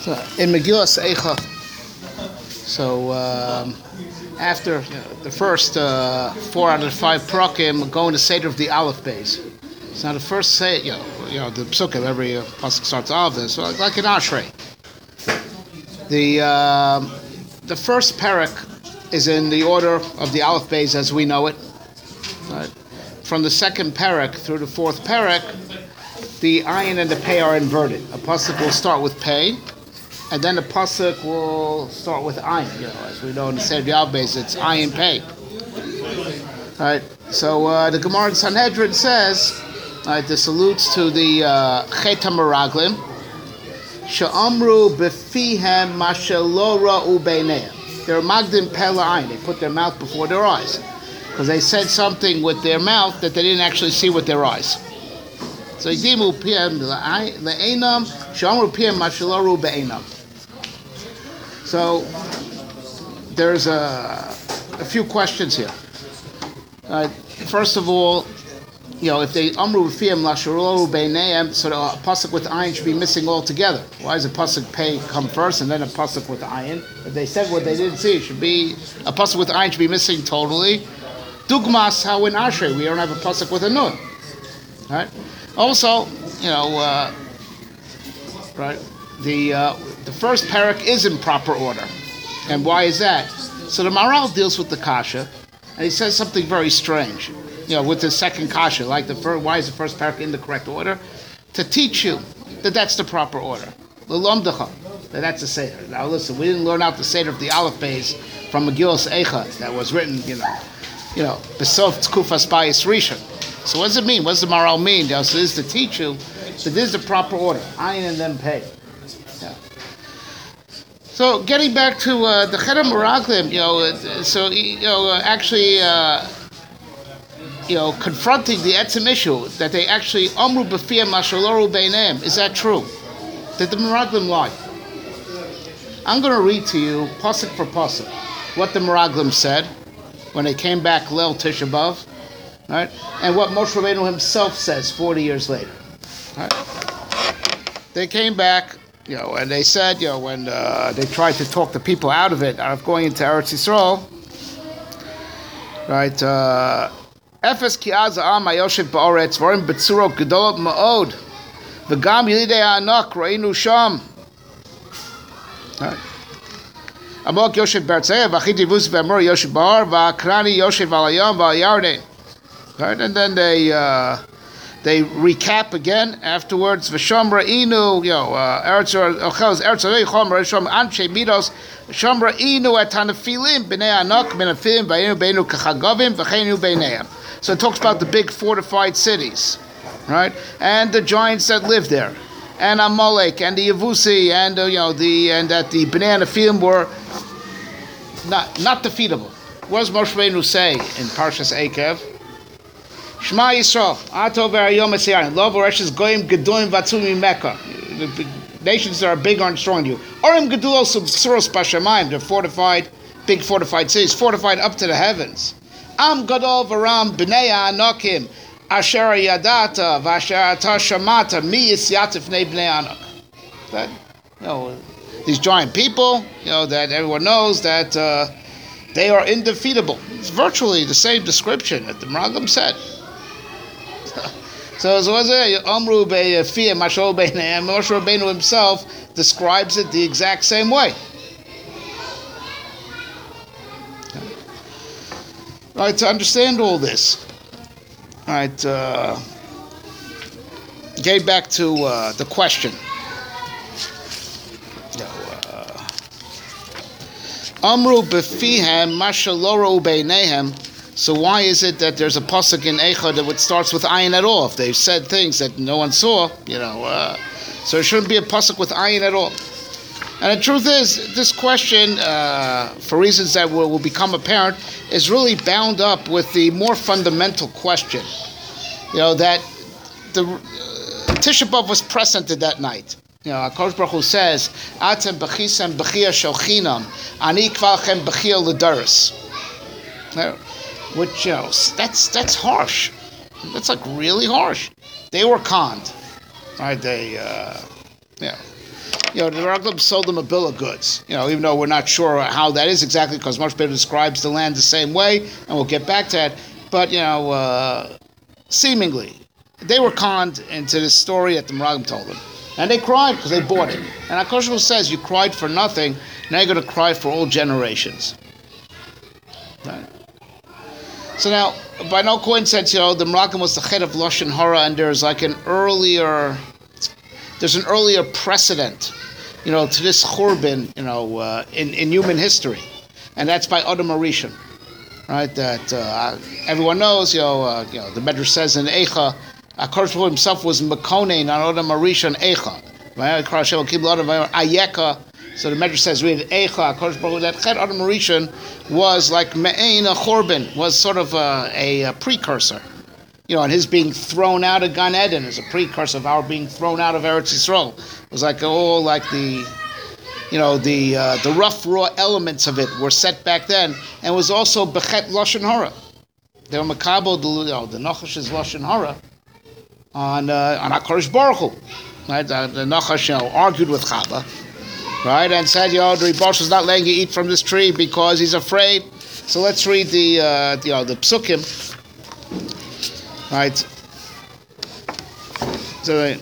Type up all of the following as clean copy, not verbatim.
So in Megillas Eicha, so after the first 4 out of the 5 prakim go in the Seder of the Aleph Beis. So now the first say, the psukim, every pasuk starts off this, so like an Ashrei. The first parak is in the order of the Aleph Beis as we know it. Right? From the second parak through the fourth parak, the ayin and the pei are inverted. A pasuk will start with pei, and then the pasuk will start with ayin. As we know in the Seder Aleph Beis, it's ayin pei. Right. So the Gemara in Sanhedrin says, this alludes to the Chet HaMeraglim, she'amru befihem ma shelo ra'u beineihem. They're magdim pela ayin. They put their mouth before their eyes, because they said something with their mouth that they didn't actually see with their eyes. So yidimu pihem le'einam she'amru pihem ma shelo ra'u beinam. So there's a few questions here. First of all, if they amru b'fiyam lashaloru beinayim, so the pasuk with ayin should be missing altogether. Why does a pasuk pei come first and then a pasuk with ayin? If they said what they didn't see, it should be a pasuk with ayin should be missing totally. Dugmas, how in Ashrei we don't have a pasuk with a nun. Right? Also, right? The first parak is in proper order, and why is that? So the Maharal deals with the kasha, and he says something very strange. With the second kasha, like why is the first parak in the correct order? To teach you that that's the proper order. L'lomdecha, that's the Seder. Now listen, we didn't learn out the Seder of the Aleph Beis from Megillas Eicha that was written, Besof Tkufas Bayis Rishon. So what does it mean? What does the Maharal mean? So this is to teach you that this is the proper order. Ayin and then pei. So getting back to the Chet HaMeraglim, confronting the etzem issue that they actually amru b'fiyam mashaloru beinayim. Is that true? Did the Meraglim lie? I'm going to read to you pasuk for pasuk what the Meraglim said when they came back Leil Tisha B'Av, right? And what Moshe Rabbeinu himself says 40 years later. Right? They came back, and they said, when they tried to talk the people out of going into Eretz Yisrael, right? Efes ki az ha'am hayoshev ba'aretz dvarim betzurot gedolot ma'od v'gam yilidei ha'anak ra'inu sham. Amok yoshev b'artzeh v'achit yivus v'amor yoshev ba'ar v'akrani yoshev al hayam v'al yarden. Right, and then they recap again afterwards. V'sham ra'inu eretz ochel eretz reichom ra'ishom anshe midos. Sham ra'inu et hanafilim b'nei anak b'nafilim v'ayinu beinu kachagavim v'cheinu b'neihem. So it talks about the big fortified cities, right? And the giants that live there, and Amalek, and the Yevusi, and and that the Bnei Anafim were not defeatable. What does Moshe Rabbeinu say in Parshas Eikev? Shema Yisrael, Ato v'Hayom Etzion, Lo v'Reshes Goyim Gedolim Vatzum Mecca. The nations that are big aren't strong than you. Orim Gedulos Subsuros Bashamayim, they're fortified, big fortified cities, fortified up to the heavens. Am gadol v'ram b'nei ha'anakim asher yadata v'asher ata shamata mi yisyatif nei b'nei anak. That these giant people, that everyone knows that they are indefeatable. It's virtually the same description that the Meraglim said. So Amru be'fiyam mashol b'neihem. Moshe Rabbeinu himself describes it the exact same way. Right, to understand all this, right, getting back to the question. Amru befihem mashaloru beineihem. So why is it that there's a pasuk in Eicha that starts with ayin at all? If they've said things that no one saw, so there shouldn't be a pasuk with ayin at all. And the truth is, this question, for reasons that will become apparent, is really bound up with the more fundamental question. That the Tisha B'Av was presented that night. HaKadosh Baruch Hu says, "Atem b'chisem b'chia shochinam, ani kvalchem b'chia l'daris." Which that's harsh. That's like really harsh. They were conned, right? They the Raglam sold them a bill of goods. Even though we're not sure how that is exactly, because Moshe Rabbeinu describes the land the same way, and we'll get back to that. But seemingly, they were conned into this story that the Raglam told them, and they cried because they bought it. And HaKadosh Baruch Hu says, "You cried for nothing. Now you're going to cry for all generations." Right. So now, by no coincidence, the Meraglim was the head of Lashon Hara, and there's an earlier precedent, to this Churban, in human history, and that's by Adam Arishon, right? That everyone knows, the Medrash says in Eicha, HaKadosh Baruch Hu himself was Mekonein on Adam Arishon Eicha, right? Ayeka. So the Medrash says, read Eicha, HaKadosh Baruch Hu, that Chet Adam Rishon was like Me'ein, a Chorban, was sort of a precursor. And his being thrown out of Gan Eden is a precursor of our being thrown out of Eretz Yisrael. It was the rough, raw elements of it were set back then, and was also Bechet Lashon Hara. They were Makabel, the Nachash's Lashon Hara on HaKadosh Baruch Hu. Right? The Nachash, argued with Chava. Right, and said, the Ribosh is not letting you eat from this tree because he's afraid. So let's read the psukim. Right. So,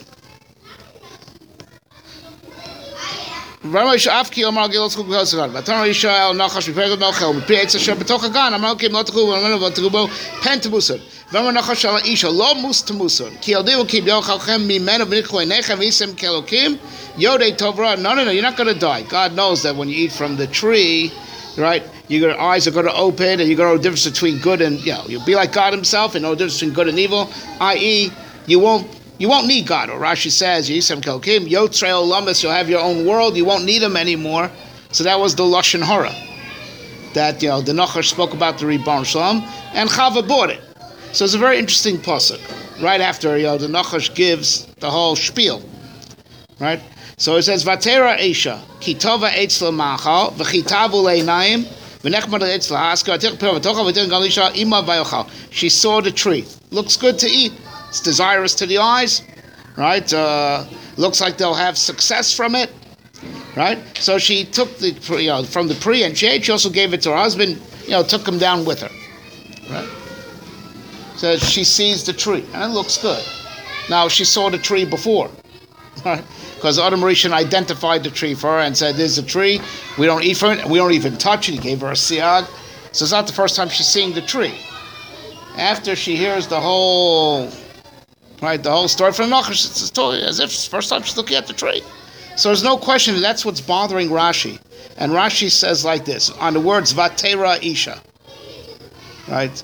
Yodei Tovra, no, you're not going to die. God knows that when you eat from the tree, right, your eyes are going to open, and you're going to know the difference between good and, you'll be like God himself, and know the difference between good and evil, i.e., you won't need God. Or Rashi says, Yisem Kelkim, Yotzrei Olamis, you'll have your own world, you won't need him anymore. So that was the Lashon Hara, that, the Nachash spoke about the Ribbon Shalom, and Chava bought it. So it's a very interesting pasuk. Right after, the Nachash gives the whole spiel, right? So it says, Vatera Esha, Kitova Eitzla Machal, V'chitavu Leinayim, V'nechmad Eitzla Haska, Atir Per V'tocha, V'tir Galisha, Ima Vayochal. She saw the tree. Looks good to eat. It's desirous to the eyes, right? Looks like they'll have success from it, right? So she took from the tree and she ate. She also gave it to her husband, took him down with her, right? So she sees the tree, and it looks good. Now, she saw the tree before, right? Because Adam Rishon identified the tree for her and said, "There's a tree. We don't eat from it. And we don't even touch it." He gave her a siag. So it's not the first time she's seeing the tree. After she hears the whole story from Nachash, it's a story as if it's the first time she's looking at the tree. So there's no question that's what's bothering Rashi. And Rashi says like this on the words Vatera Isha, right?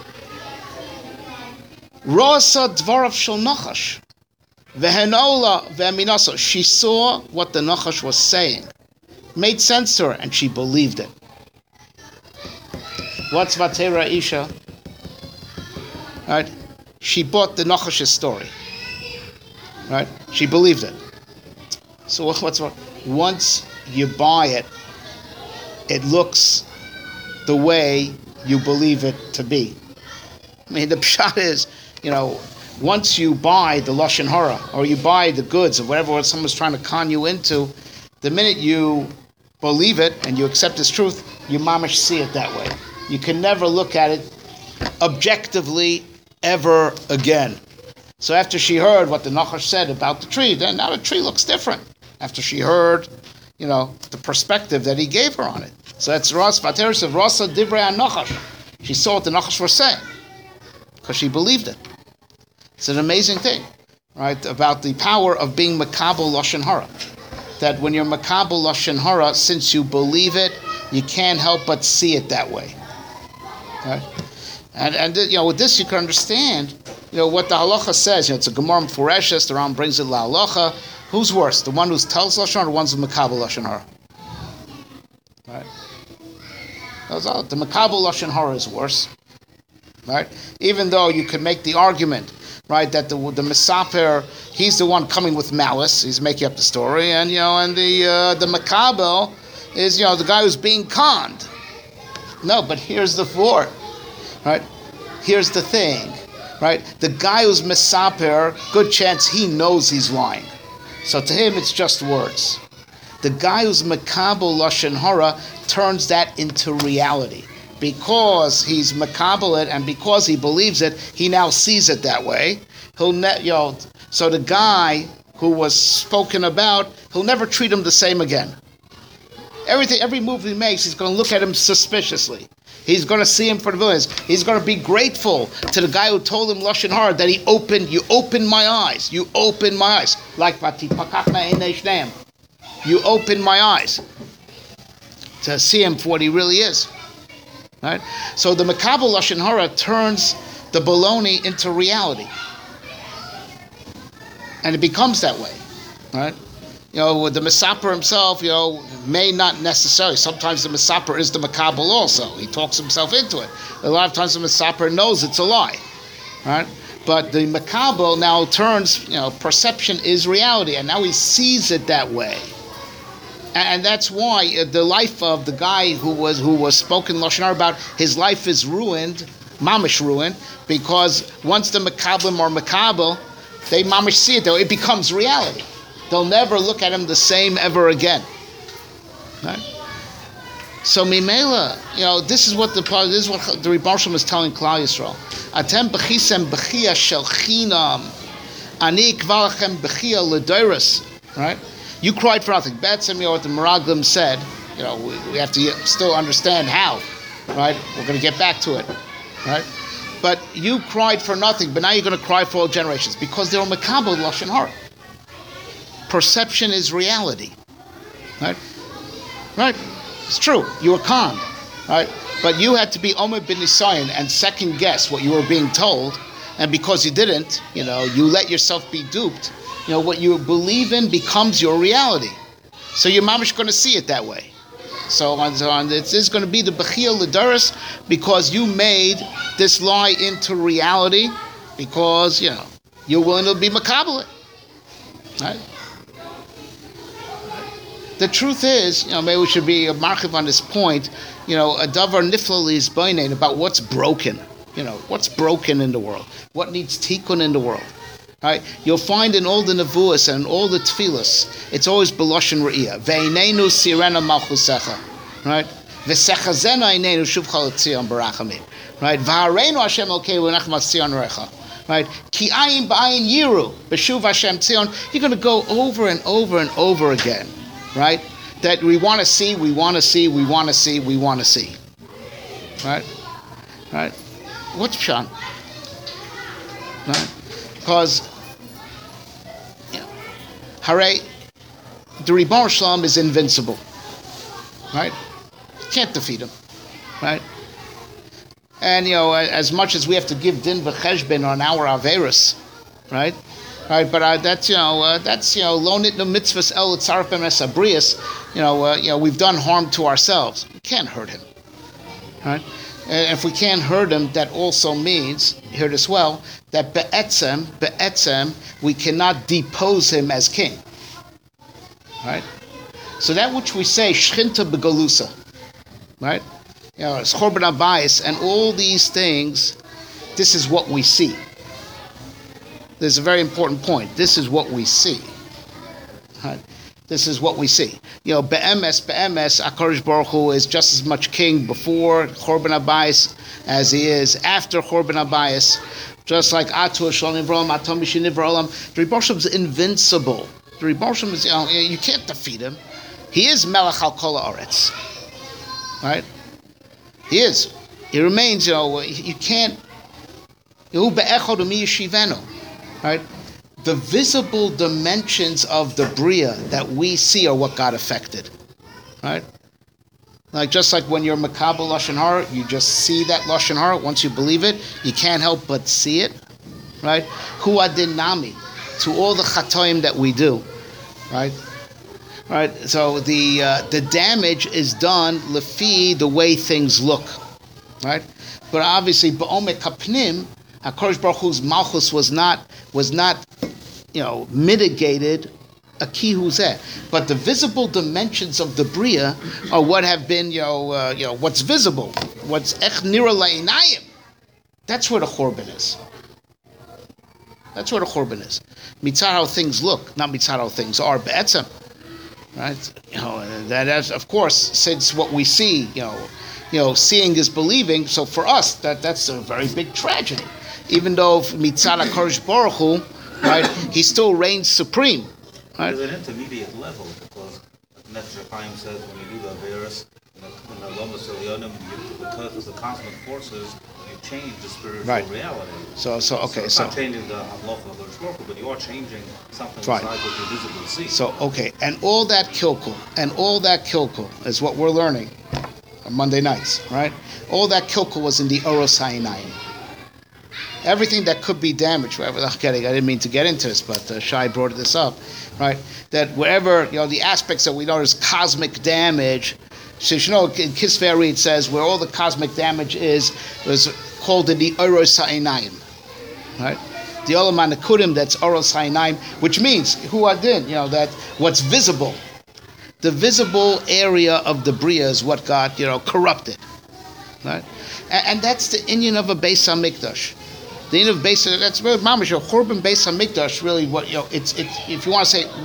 Rosa dvarav shel Nachash. She saw what the Nachash was saying. Made sense to her, and she believed it. What's Vatera Isha? Right? She bought the Nachash's story. Right? She believed it. So what's what? Once you buy it, it looks the way you believe it to be. I mean, the pshat is, once you buy the Lashon Hara, or you buy the goods, or whatever someone's trying to con you into, the minute you believe it and you accept its truth, you mamish see it that way. You can never look at it objectively ever again. So after she heard what the Nachash said about the tree, then now the tree looks different. After she heard, the perspective that he gave her on it. So that's Ras Vateris of Rasa Divrei Nachash. She saw what the Nachash was saying because she believed it. It's an amazing thing, right? About the power of being Makabel Lashon Hara. That when you're Makabel Lashon Hara, since you believe it, you can't help but see it that way. Right? And with this you can understand, what the halacha says. It's a Gemara Meforeshes. The Ram brings it la halacha. Who's worse, the one who tells Lashon Hara or the one who's Makabel Lashon Hara? Right? The Makabel Lashon Hara is worse. Right? Even though you could make the argument, right, that the Mesaper, he's the one coming with malice. He's making up the story, and the Makabel is the guy who's being conned. No, but here's the fort, right? Here's the thing, right? The guy who's Mesaper, good chance he knows he's lying. So to him, it's just words. The guy who's makabel lashon hara turns that into reality. Because he's makabel it, and because he believes it, he now sees it that way. So the guy who was spoken about, he'll never treat him the same again. Every move he makes, he's going to look at him suspiciously. He's going to see him for the villains. He's going to be grateful to the guy who told him lashon hara that you opened my eyes. You opened my eyes. Like Vatipakachna einei shneim. You opened my eyes to see him for what he really is. Right? So the makabel lashon hara turns the baloney into reality. And it becomes that way, right? With the Mesaper himself, may not necessarily. Sometimes the Mesaper is the Makabel also. He talks himself into it. A lot of times the Mesaper knows it's a lie, right? But the Makabel now turns, perception is reality, and now he sees it that way. And that's why the life of the guy who was spoken lashon hara about, his life is ruined, mamish ruined, because once the Makablim are Makabel, they mamish see it though. It becomes reality. They'll never look at him the same ever again. Right? So Mimela, this is what the Rebbe Shalom is telling Klal Yisrael. Atem bechisem bechia shel chinam, ani kvalachem bechia ledoros. Right? You cried for nothing. Betzim, what the Meraglim said. We have to still understand how. Right? We're going to get back to it. Right? But you cried for nothing, but now you're going to cry for all generations because they're makabel lashon hara. Perception is reality, right? Right? It's true. You were conned, right? But you had to be Omer bin Nisayan and second guess what you were being told, and because you didn't, you let yourself be duped. What you believe in becomes your reality. So your mamash going to see it that way. So on. It is going to be the Bechia L'Doros because you made this lie into reality because, you're willing to be makabel it. Right? The truth is, maybe we should be a marchiv on this point, a davar nifla is bainain about what's broken. What's broken in the world. What needs tikkun in the world. Right? You'll find in all the nevuos and all the tefillas, it's always beloshen re'iyah. Ve'inenu sirena malchusecha. Right? V'sechazena inenu shuvcha l'tzion barachamim. Right? V'hareinu Hashem elkei v'nachmas tzion recha. Right? Ki ayin b'ayin yiru b'shuv Hashem tzion. You're going to go over and over and over again. Right? That we want to see, we want to see, we want to see, we want to see. Right? Right? What's pshan? Right? Because, Hare, the Ribbon Shalom is invincible. Right? Can't defeat him. Right? And, as much as we have to give din v'cheshbon on our Averis, right? Right, but that's lonit no mitzvahs el tzarpem es abrius. We've done harm to ourselves. We can't hurt him, right? And if we can't hurt him, that also means, hear this well, that be'etzem, we cannot depose him as king, right? So that which we say shchinta begalusa, right? It's chorban abayis and all these things. This is what we see. There's a very important point. This is what we see. Right? This is what we see. Be'emes, HaKadosh Baruch Hu is just as much king before Chorban Abayis as he is after Chorban Abayis. Just like Atu Shalom Nivrolam, Atom Nivrolam. The Rebbe Shalom is invincible. The Rebbe Shalom is, you can't defeat him. He is Melech Al Kol Haaretz. Right? He is. He remains, you can't. Yehu be'echad u'mi yeshivenu. Right? The visible dimensions of the Bria that we see are what got affected. Right? Just like when you're Makabel Lashon Hara, you just see that Lashon Hara. Once you believe it, you can't help but see it. Right? Hu adin nami, to all the chatoim that we do. Right? Right? So the damage is done lefi the way things look. Right? But obviously, ba'omek hapnim, HaKadosh Baruch Hu's malchus was not mitigated a kihuzeh. But the visible dimensions of the bria are what have been what's visible, what's ech nira la'inayim. That's where the chorban is. That's where the chorban is. Mitzad how things look, not mitzad how things are. Be'etzem, right? That is, of course, since what we see, seeing is believing. So for us, that's a very big tragedy. Even though Mitzad HaKadosh Baruch Hu, right, he still reigns supreme. Right? There's an intermediate level, because Nefesh Chaim says when you do the Averis, in the Lomas Elyonim, because of the cosmic forces, you change the spiritual reality. So it's not changing the halacha of the Baruch Hu, but you are changing something besides what you visibly see. So and all that kilkul is what we're learning on Monday nights, right? All that kilkul was in the Oros Hayinayim. Everything that could be damaged, I didn't mean to get into this, but Shai brought this up, right? That wherever, the aspects that we know as cosmic damage, so in Kisvei Ari it says where all the cosmic damage is called in the Oros Hayinayim, right? The Olam HaNekudim, that's Oros Hayinayim, which means, Hu Adin, that what's visible, the visible area of the Bria is what got, corrupted, right? And that's the inyan of a Beis HaMikdash. The end of Beis, that's really mamish. Churban Beis Hamikdash. Really, what it's. If you want to say,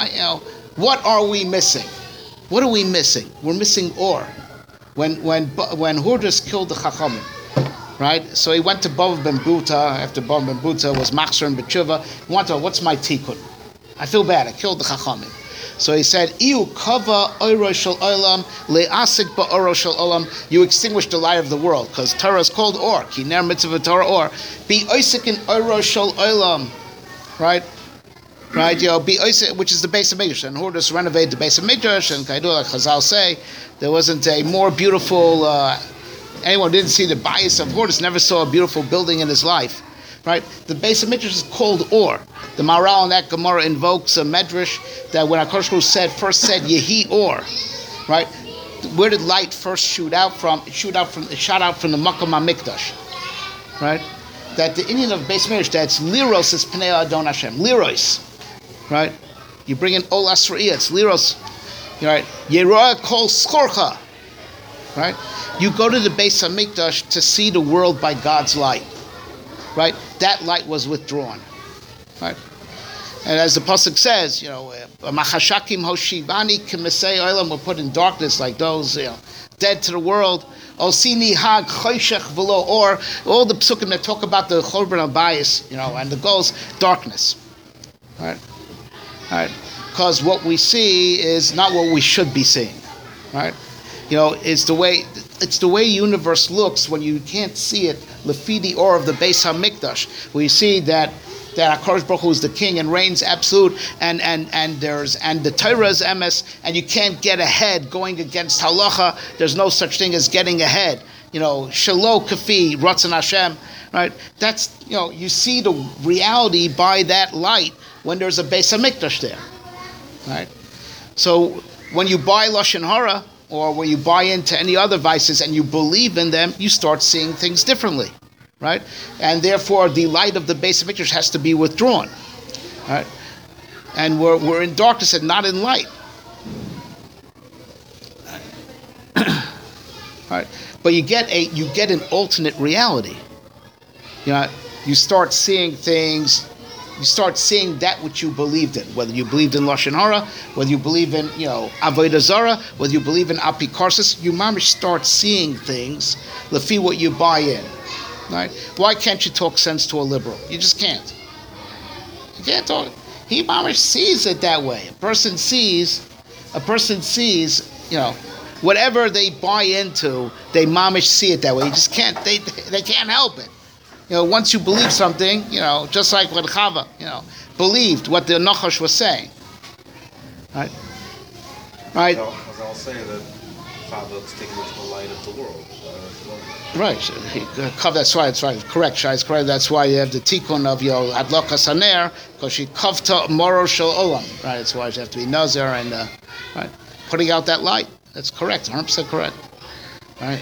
what are we missing? What are we missing? We're missing or. When Hurdas killed the Chachamim, right? So he went to Bava ben Buta after Bava ben Buta was Machzor and Betshuva. He wanted to, what's my tikkun? I feel bad. I killed the Chachamim. So he said, "Iu kava oiro shel olam le'asik ba'oro shel olam." You extinguish the light of the world, because Torah is called or. Ki ner mitzvah Torah or. Be oisik in oiro shel olam, right? Right, be oisik, which is the Beis HaMikdash. And Hurdas renovated the Beis HaMikdash, and Kaidu, like Chazal say, there wasn't a more beautiful. Anyone who didn't see the bias of Hurdas never saw a beautiful building in his life. Right, the Beis HaMikdash is called or. The Maharal in that Gemara invokes a medrash that when HaKadosh Baruch Hu first said Yehi or, right? Where did light first shoot out from? It shot out from the Makom HaMikdash, right? That the Indian of Beis HaMikdash, that's Liros is Pnei Adon Hashem, Liros, right? You bring in Ol Asra'iyah, it's Liros, right? Yeroah Kol Skorcha, right? You go to the Beis HaMikdash to see the world by God's light. Right, that light was withdrawn. Right, and as the pasuk says, Machashakim Hoshivani K'Mesei Olam were put in darkness like those, dead to the world. Osini Hag Choshech V'lo Or. All the psukim that talk about the Chorban Abayis, and the goals, darkness. Right, because what we see is not what we should be seeing. Right, it's the way universe looks when you can't see it. Lefidi or of the Beis HaMikdash, we see that HaKadosh Baruch Hu is the king and reigns absolute, and the Torah is emes, and you can't get ahead going against halacha. There's no such thing as getting ahead. Shelo kafi ratzon Hashem, right? That's you see the reality by that light when there's a Beis HaMikdash there, right? So when you buy lashon hara, or when you buy into any other vices and you believe in them, you start seeing things differently, right? And therefore, the light of the Beis HaMikdash has to be withdrawn, right? And we're in darkness and not in light, right? But you get an alternate reality. You start seeing things. You start seeing that which you believed in, whether you believed in Lashon Hara, whether you believe in, Avodah Zarah, whether you believe in Apikorsis, you mamish start seeing things, lefi what you buy in, right? Why can't you talk sense to a liberal? You just can't. You can't talk. He mamish sees it that way. A person sees, whatever they buy into, they mamish see it that way. You just can't, they can't help it. Once you believe something, just like when Chava, believed what the Nachash was saying. Right? Right? As I'll say that Chava extinguished the light of the world. Right. That's right. Correct. Shai is correct. That's why you have the tikkun of Adlokas Haner, because she kavta moro shel olam. Right. That's why you have to be nazir and right, putting out that light. That's correct. 100% correct. Right.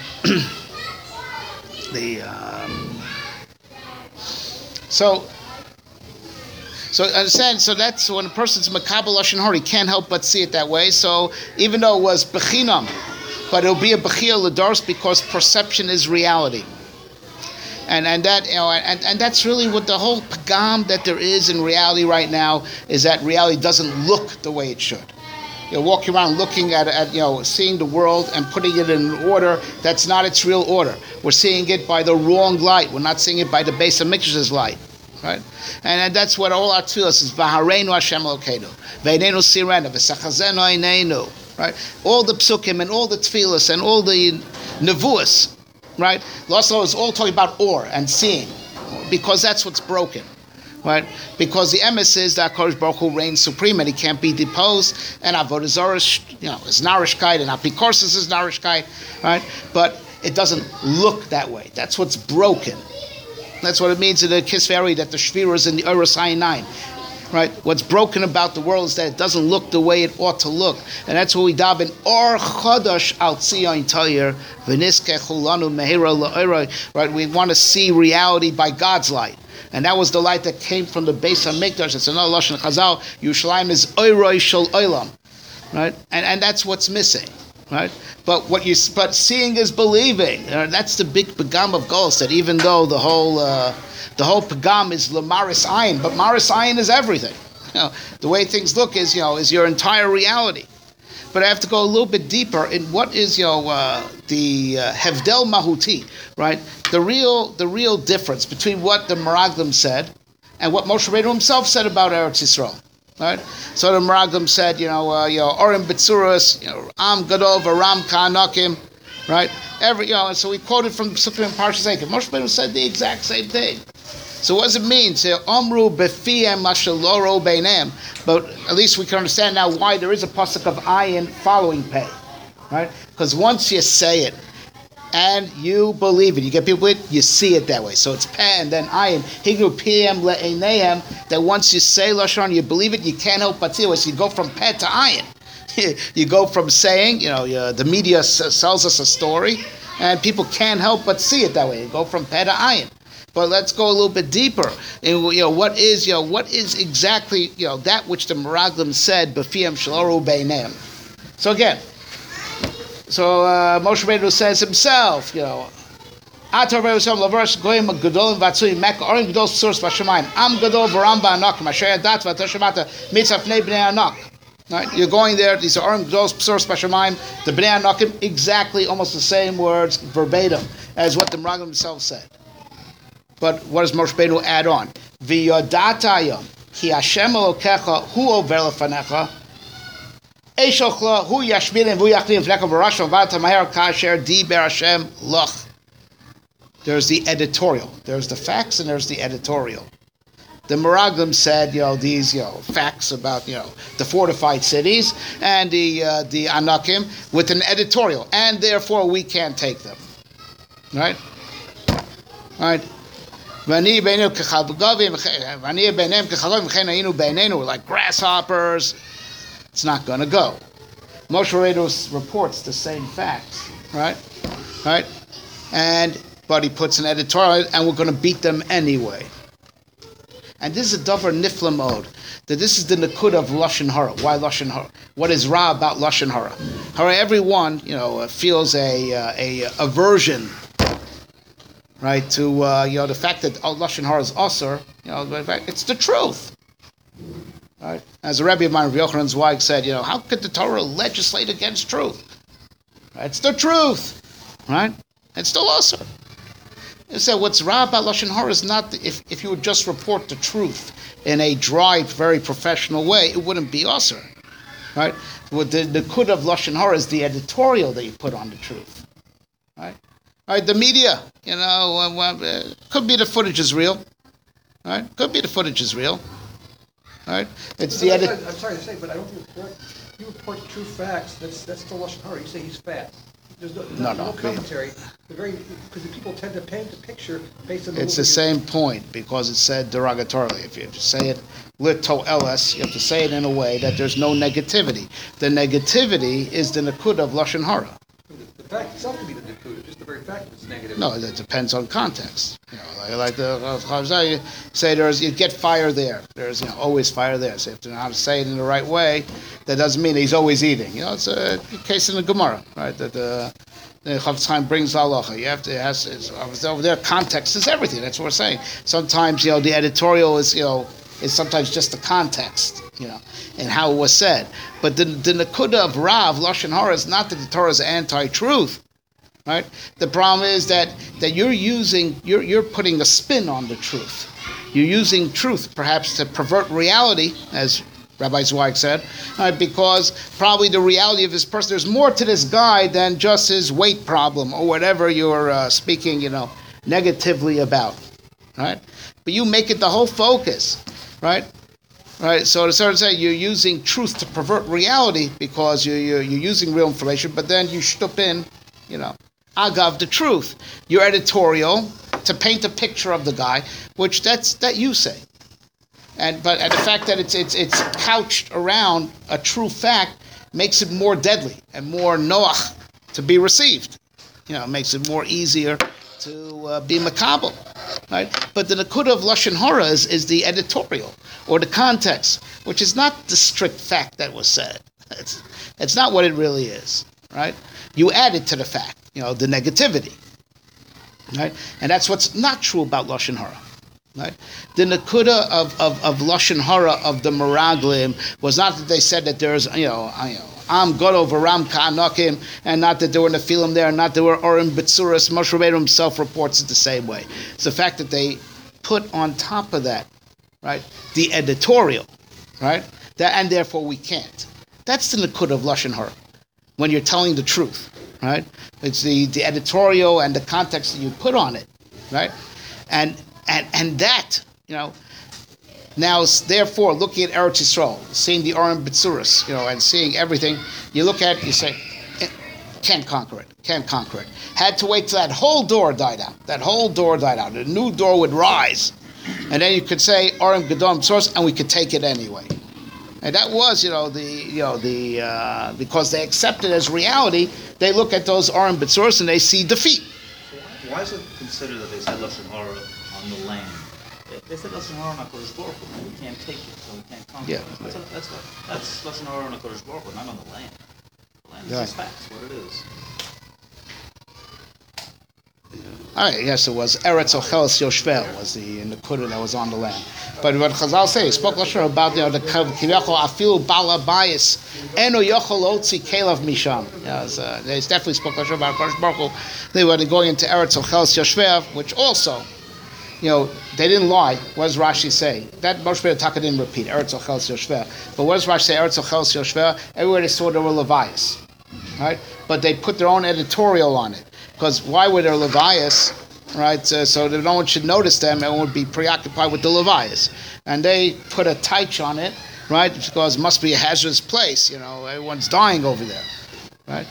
So understand. So that's when a person's makabel lashon hara, he can't help but see it that way. So even though it was bechinam, but it'll be a bechia l'dars because perception is reality, and that and that's really what the whole pagam that there is in reality right now is that reality doesn't look the way it should. walking around looking at seeing the world and putting it in an order that's not its real order. We're seeing it by the wrong light. We're not seeing it by the Beis Hamikdash's light, right? And that's what all our tefillos is. V'hareinu Hashem Elokeinu, v'einenu sirena, v'sachazenu einenu, right? All the psukim and all the tefillos and all the nevuos, right? Also, is all talking about or and seeing, because that's what's broken. Right, because the emes is that Kodesh Baruch Hu reigns supreme and he can't be deposed, and Avodah Zarah, is narishkeit, and Apikorsis is narishkeit, right? But it doesn't look that way. That's what's broken. That's what it means in the Kisveri that the Shvira is in the Oros Hainayin. Right, what's broken about the world is that it doesn't look the way it ought to look, and that's what we daven Or Chodosh Al Tzion Tayir V'Niskech Hulanu Mehira La'Oroi. Right, we want to see reality by God's light. And that was the light that came from the Beis Hamikdash. It's another Lashon Chazal. Yerushalayim is Oiroi Shel Olam, right? And that's what's missing, right? But seeing is believing. That's the big pagam of Golos. That even though the whole pagam is lamaris ayin, but maris ayin is everything. The way things look is your entire reality. But I have to go a little bit deeper in what is the hevdel mahuti, right? The real difference between what the Meraglim said and what Moshe Rabbeinu himself said about Eretz Yisrael, right? So the Meraglim said, Orim Betzuras, Am Gadol Varam Ka'anakim, right? So we quoted from the Sukkim and Parshas Eikev. Moshe Rabbeinu said the exact same thing. So what does it mean? Say Omru befiem mashaloro beinem. But at least we can understand now why there is a pasuk of ayin following pei, right? Because once you say it and you believe it, you get people with it, you see it that way. So it's pei and then ayin. Higru piem le'eineim. That once you say lashon, you believe it, you can't help but see it. So you go from pei to ayin. You go from saying, the media sells us a story, and people can't help but see it that way. You go from pei to ayin. But let's go a little bit deeper. And what is exactly that which the Meraglim said b'fiyam shaloru beineim. So again, Moshe Rabbeinu says himself, Atar v'yosem lavarsh goyim gedolim v'atzuim mek orim gedol source v'shamayim am gedol v'ram ba'anakim asher yadat v'atashemata mitzvah pnei bnei anak. Right, you're going there. These are orim gedol source v'shamayim. The bnei anakim exactly almost the same words verbatim as what the Meraglim himself said. But what does Moshe Rabbeinu add on? V'yodata yom ki Hashem Elokecha hu over lefanecha eishochla hu yashmilim v'hu yachlim v'neka v'rashon v'ata maher kasher diber Hashem loch. There's the editorial. There's the facts and there's the editorial. The Meraglim said, these facts about the fortified cities and the Anakim with an editorial, and therefore we can't take them. Right? Like grasshoppers. It's not going to go. Moshe Rabbeinu reports the same facts, right? But he puts an editorial, and we're going to beat them anyway. And this is a davar nifla mode. That this is the nakud of lashon hara. Why lashon hara? What is ra about lashon hara? Everyone feels a aversion, right, to the fact that lashon hara is asur. It's the truth. Right? As a Rebbe of mine, Rav Yochanan Zweig said, how could the Torah legislate against truth? Right? It's the truth, right? It's still asur. He said, what's ra about lashon hara is not if you would just report the truth in a dry, very professional way, it wouldn't be asur, right? What the kud of lashon hara is the editorial that you put on the truth, right? All right, the media, could be the footage is real, right? Could be the footage is real, right? It's the edit. I'm sorry to say, but I don't think it's correct. You report true facts. That's still lashon hara. You say he's fat. There's no commentary. Because the people tend to paint a picture based on. It's the same point because it said derogatorily. If you just say it lito eles, you have to say it in a way that there's no negativity. The negativity is the nakud of lashon hara. The fact itself can be the nakud. Just the very fact that it's negative. No, it depends on context. Like the Chazal say, you get fire there. There's always fire there. So you have to know how to say it in the right way. That doesn't mean he's always eating. It's a case in the Gemara, right? That the Chafetz Chaim brings halacha. You have to it's over there. Context is everything. That's what we're saying. Sometimes the editorial is sometimes just the context. and how it was said. But the Nakuda of Rav, Lashon Hara, is not that the Torah is anti-truth. Right? The problem is that you're putting a spin on the truth. You're using truth perhaps to pervert reality, as Rabbi Zweig said, because probably the reality of this person, there's more to this guy than just his weight problem or whatever you're speaking, negatively about, right? But you make it the whole focus, right? Right. So to sort of say, you're using truth to pervert reality because you're using real information, but then you shtup in, agav the truth, your editorial to paint a picture of the guy, which that you say, but the fact that it's couched around a true fact makes it more deadly and more noach to be received. Makes it more easier to be makabel, right? But the nakuda of lashon hara is the editorial or the context, which is not the strict fact that was said. It's not what it really is, right? You add it to the fact, the negativity, right? And that's what's not true about lashon hara, right? The nakuda of lashon hara of the Meraglim was not that they said that there's, Am Gadol Varam Ka'anakim, and not that there were Nephilim there, and not that there were Orim Betzuras. Moshe Rabbeinu himself reports it the same way. It's the fact that they put on top of that, right, the editorial, right, and therefore we can't. That's the nakuda of lashon hara. When you're telling the truth, right? It's the editorial and the context that you put on it, right? And that, now, therefore, looking at Eretz Yisrael, seeing the Orim Betzuras, and seeing everything, you look at it, you say, can't conquer it. Had to wait till that whole door died out. A new door would rise. And then you could say, Orim Gedom Betzuras, and we could take it anyway. And that was, because they accept it as reality, they look at those Orim Betzuras and they see defeat. So why is it considered that they said lashon hara on the land? They said lashon hara on HaKadosh Baruch Hu, we can't take it, so we can't conquer it. That's lashon hara on HaKadosh Baruch Hu, not on the land. The land is just facts, what it is. All right, yes, it was Eretz Ocheles Yoshvel was the nakuda that was on the land. But what Chazal say, spoke lashon about the kiviyachol afilu bala bayis eno yochol otzi kelav misham. They definitely spoke lashon about HaKadosh Baruch Hu. They were going into Eretz Ocheles Yoshvel, which also, they didn't lie. What does Rashi say? That Moshe Rabbeinu didn't repeat, Eretz Ocheles Yoshvel. But what does Rashi say, Eretz Ocheles Yoshvel? Everywhere they saw there were Levias, right? But they put their own editorial on it. Because why were there Levias, right? So that no one should notice them and would be preoccupied with the Levias. And they put a taich on it, right? Because it must be a hazardous place, everyone's dying over there, right?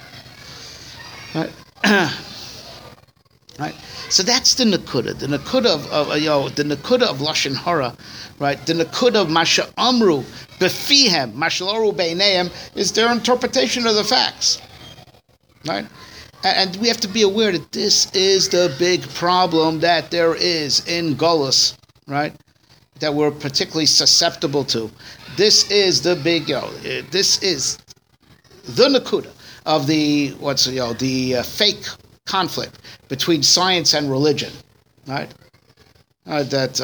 Right? So that's the nakuda. The nakuda of the nakuda of lashon hara, right? The nakuda of masha amru befihem, masha loru beineim is their interpretation of the facts, right? And we have to be aware that this is the big problem that there is in Golus, right? That we're particularly susceptible to. This is the big, this is the nakuda of the fake conflict between science and religion, right? There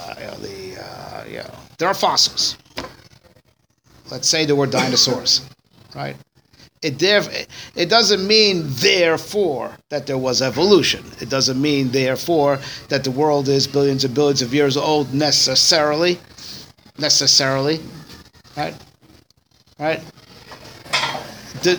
are fossils. Let's say there were dinosaurs, right? It doesn't mean, therefore, that there was evolution. It doesn't mean, therefore, that the world is billions and billions of years old necessarily. Right? The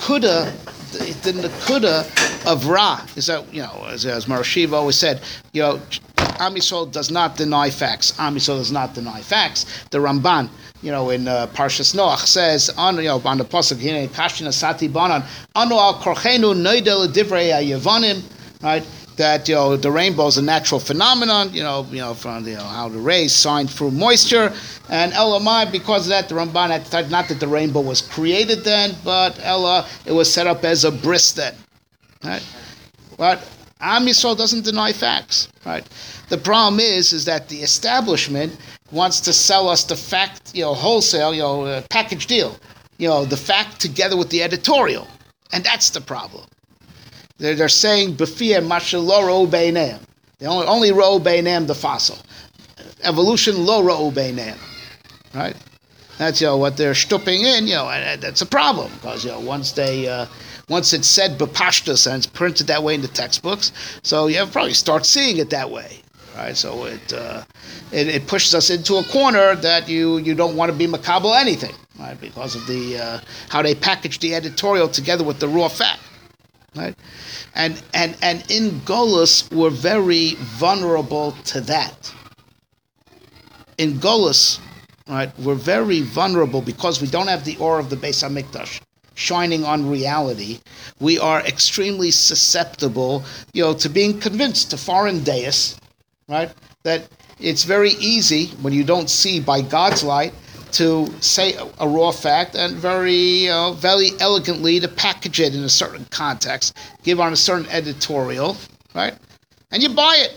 nakuda of Ra is that, as Marashiva always said, Am Yisrael does not deny facts. Am Yisrael does not deny facts. The Ramban, in Parshas Noach says on the pasuk, Kashina Sati Banan, Anu al Korchenu Neidel Divrei Yevanim, right? That the rainbow is a natural phenomenon, from how the rays shine through moisture, and Elamai, because of that, the Ramban at the time, not that the rainbow was created then, but it was set up as a bris then, right? But Am Yisrael doesn't deny facts, right? The problem is that the establishment wants to sell us the fact, wholesale, package deal, the fact together with the editorial, and that's the problem. They're saying b'fiyeh mashal lo ra'u beineim. They only ra'u beineim the fossil. Evolution lo ra'u beineim, right? That's what they're stupping in. And that's a problem because once it's said b'pashtus and it's printed that way in the textbooks, so you probably start seeing it that way, right? So it pushes us into a corner that you don't want to be makabel anything, right? Because of the how they package the editorial together with the raw fact, right? And in Golus we're very vulnerable to that. In Golus, right, we're very vulnerable because we don't have the aura of the Beis HaMikdash shining on reality. We are extremely susceptible, to being convinced to foreign deists, right? That it's very easy when you don't see by God's light to say a raw fact and very elegantly to package it in a certain context, give on a certain editorial, right? And you buy it.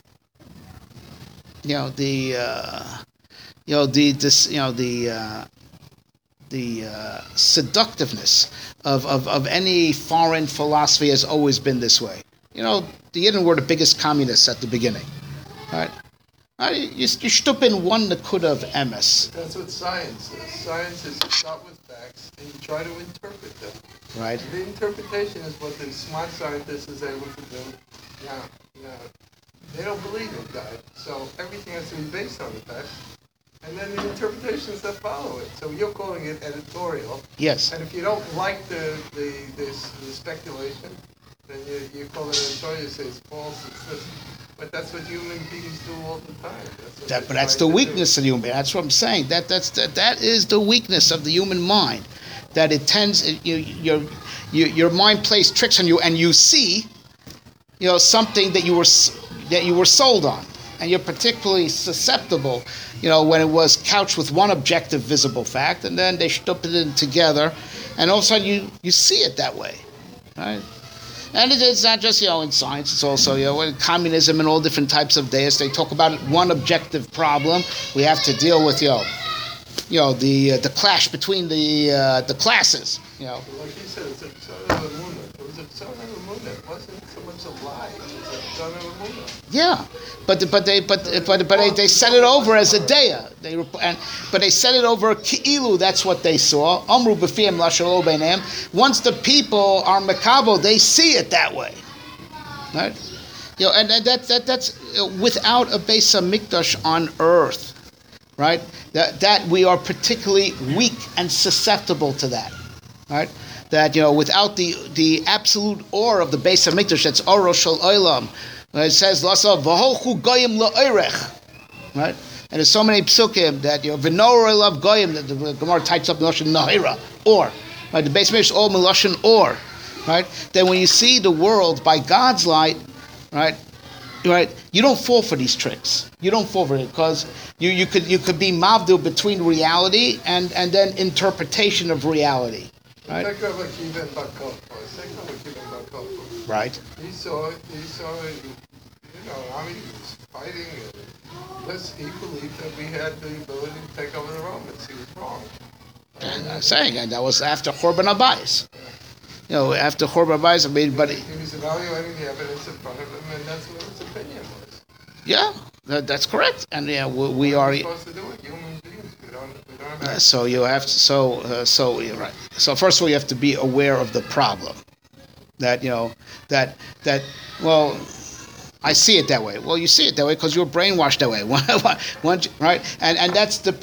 The seductiveness of any foreign philosophy has always been this way. The Yidden were the biggest communists at the beginning, right? You stup in one nakuda of emes. That's what science is. Science is you start with facts and you try to interpret them. Right. The interpretation is what the smart scientist is able to do. They don't believe in God, so everything has to be based on the facts. And then the interpretations that follow it. So you're calling it editorial. Yes. And if you don't like the speculation, then you call it editorial. You say it's false. It's this. But that's what human beings do all the time. But that's the weakness of the human being. That's what I'm saying. That is the weakness of the human mind. That it tends your mind plays tricks on you, and you see, something that you were sold on, and you're particularly susceptible, when it was couched with one objective visible fact, and then they stuff it in together, and all of a sudden you see it that way, right? And it's not just in science; it's also in communism and all different types of deists. They talk about one objective problem. We have to deal with the clash between the classes. Like you said, it's a tzara of emunah. It was a tzara of emunah. It wasn't so much a lie. It was a tzara of emunah. Yeah, but they set it over as a deya. But they set it over ki'ilu. That's what they saw. Amru b'fiyam lashalo b'neim. Once the people are makabel, they see it that way, right? And that's without a Beis HaMikdash on earth, right? That we are particularly weak and susceptible to that, right? That without the absolute aura of the Beis HaMikdash, that's Oro Shel Olam. It says Lasav V'holchu Goyim La'Eirech, right? And there's so many psukim that V'nor Love Goyim that the Gemara types up Miloshin Nahira or, right? The Beis HaMikdash is all Miloshin or, right? Then when you see the world by God's light, right? You don't fall for these tricks. You don't fall for it because you could be mavdil between reality and then interpretation of reality. Right. Take Rabbi Akiva and Bar Kokhba. Right. He saw, Ami was fighting, and he believed that we had the ability to take over the Romans. He was wrong. And I'm saying, and that was after Churban Abayis. After Churban Abayis, but he was evaluating the evidence in front of him, and that's what his opinion was. Yeah, that's correct. And we are supposed to do it. Human beings, we don't have. So you have to. So you're right. So first of all, you have to be aware of the problem. That well, I see it that way. Well, you see it that way because you're brainwashed that way. Right? And that is the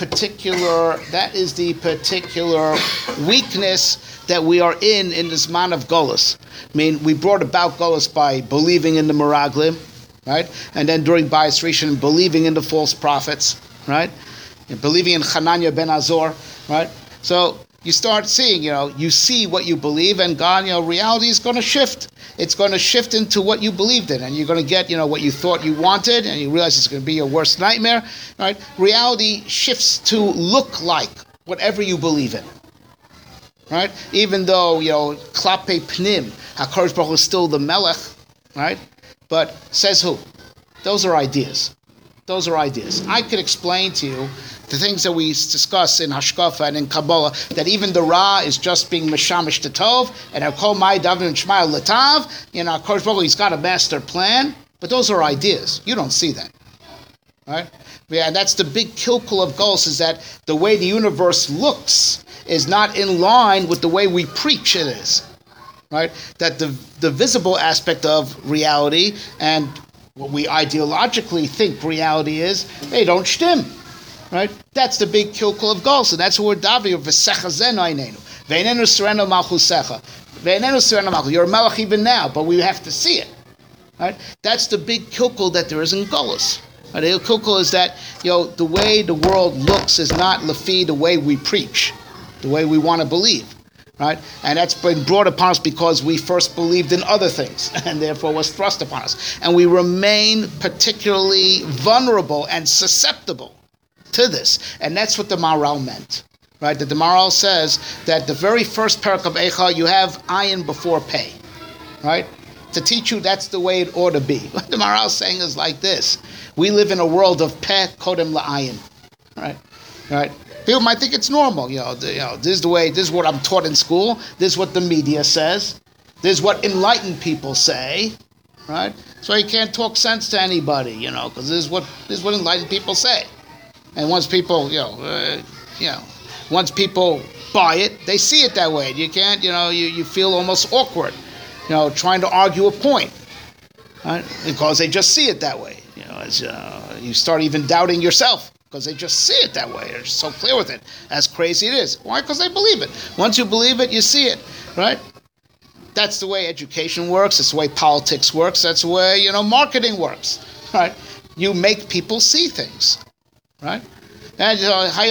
particular weakness that we are in this man of Golus. I mean, we brought about Golus by believing in the Meraglim, right? And then during Bayis Rishon, believing in the false prophets, right? And believing in Hananiah ben Azor, right? So you start seeing, you see what you believe, and God, reality is going to shift. It's going to shift into what you believed in, and you're going to get, what you thought you wanted, and you realize it's going to be your worst nightmare, right? Reality shifts to look like whatever you believe in, right? Even though, klape pnim, HaKadosh Baruch Hu is still the melech, right? But says who? Those are ideas. I could explain to you the things that we discuss in Hashkafa and in Kabbalah, that even the Ra is just being Meshamish to Tov, and Kol Mai Davin Shma'el Latav, HaKadosh Baruch Hu, he's got a master plan, but those are ideas. You don't see that. right? Yeah, and that's the big kilkul of Golos, is that the way the universe looks is not in line with the way we preach it is, right? That the visible aspect of reality and what we ideologically think reality is, they don't shtim, right? That's the big kilkul of Golos, and that's what we're davening of v'secha zen einenu. Ve'enenu sereno malchusecha. Ve'enenu sereno malchus. You're a melech even now, but we have to see it, right? That's the big kilkul that there is in Golos. Right? The kilkul is that, the way the world looks is not lefi the way we preach, the way we want to believe, right? And that's been brought upon us because we first believed in other things, and therefore was thrust upon us. And we remain particularly vulnerable and susceptible to this. And that's what the Maharal meant, right? That the Maharal says that the very first parak of Eicha, you have ayin before pei, right? To teach you that's the way it ought to be. What the Maharal is saying is like this. We live in a world of peh kodem la'ayin, right? Right? People might think it's normal. This is the way. This is what I'm taught in school. This is what the media says. This is what enlightened people say, right? So you can't talk sense to anybody, because this is what enlightened people say. And once people, once people buy it, they see it that way. You can't, you feel almost awkward, trying to argue a point, right? Because they just see it that way. As you start even doubting yourself because they just see it that way. They're just so clear with it. As crazy it is. Why? Because they believe it. Once you believe it, you see it, right? That's the way education works. That's the way politics works. That's the way, marketing works, right? You make people see things, right? And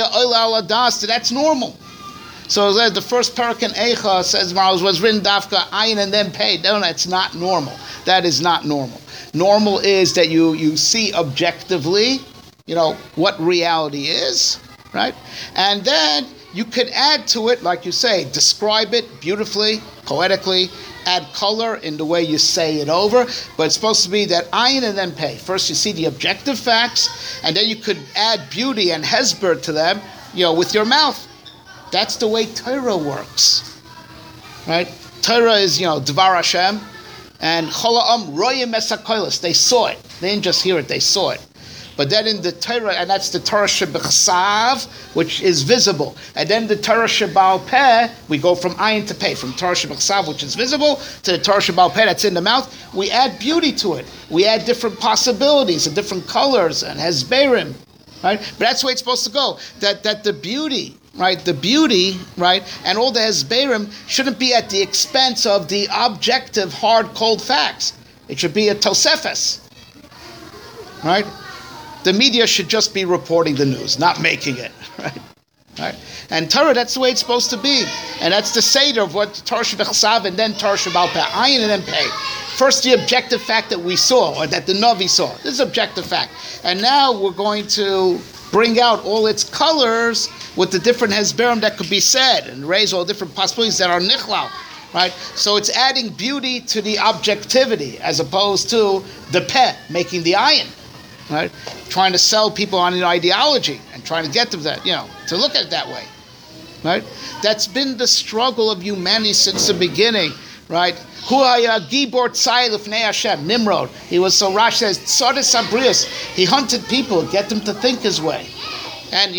that's normal. So the first parak in Eicha says was written dafka ayin and then pei. No, that's not normal. That is not normal. Normal is that you see objectively, what reality is, right? And then you could add to it, like you say, describe it beautifully, poetically, add color in the way you say it over. But it's supposed to be that ayin and then pei. First you see the objective facts, and then you could add beauty and hesber to them, with your mouth. That's the way Torah works, right? Torah is, Dvar Hashem, and Chola'am Royim Esakoilis. They saw it. They didn't just hear it, they saw it. But then in the Torah, and that's the Torah Shebechsav, which is visible. And then the Torah Shebal Peh, we go from ayin to pei, from Torah Shebechsav, which is visible, to the Torah Shebal Peh, that's in the mouth. We add beauty to it. We add different possibilities and different colors and hesberim, right? But that's the way it's supposed to go. That the beauty, right? The beauty, right? And all the hesberim shouldn't be at the expense of the objective, hard, cold facts. It should be a tosefes, right? The media should just be reporting the news, not making it, right? Right? And Torah, that's the way it's supposed to be. And that's the seder of what Torah Shebechsav and then Torah Shebal Peh, ayin and then pei. First the objective fact that we saw, or that the Navi saw. This is objective fact. And now we're going to bring out all its colors with the different hesberim that could be said and raise all different possibilities that are nichlal, right? So it's adding beauty to the objectivity as opposed to the peh, making the ayin, right? Trying to sell people on an ideology and trying to get them that, to look at it that way, right? That's been the struggle of humanity since the beginning, right? Gibor Tzai Lifnei Hashem, Nimrod. He was, so Rashi says, Tzadis Abrius. He hunted people, get them to think his way. And,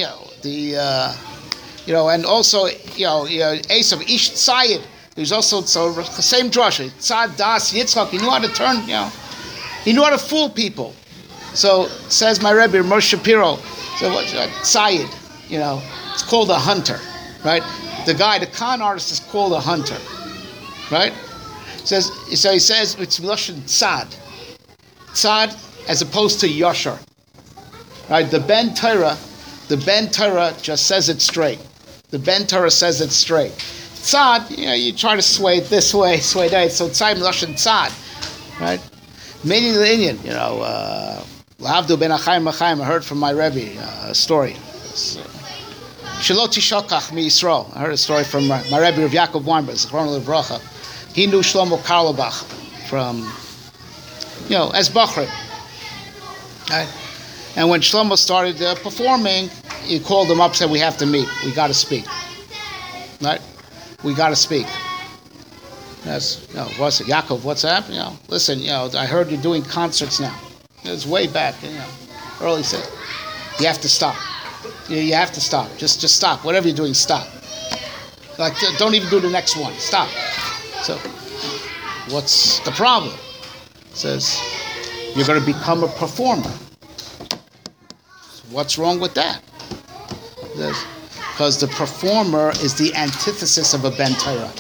and also, Esav, Ish Tzayid. He's also, so same drush, Tzad Das Yitzchak. He knew how to turn, he knew how to fool people. So says my Rebbe, Moshe Shapiro, so Tzayid, it's called a hunter, right? The con artist is called a hunter, right? So he says it's Lashon Tzad. Tzad as opposed to Yashar. Right? The Ben Torah just says it straight. The Ben Torah says it straight. Tzad, you try to sway it this way, sway that. So Tzad Lashon Tzad. Right? Many in the Indian, L'havdu ben Achayim Achayim, I heard from my Rebbe a story. Shalot Tishokach mi Yisrael. I heard a story from my Rebbe Rav Yaakov Weinberg, Zichrono Livracha. He knew Shlomo Karlebach from, as Bachrim. Right? And when Shlomo started performing, he called him up and said, we have to meet. We got to speak. Right? We got to speak. Yes, what's it? Yaakov, what's up? Listen, I heard you're doing concerts now. It's way back, early said, you have to stop. You have to stop. Just stop. Whatever you're doing, stop. Like, don't even do the next one. Stop. So, what's the problem? It says, you're going to become a performer. What's wrong with that? Because the performer is the antithesis of a Ben Torah.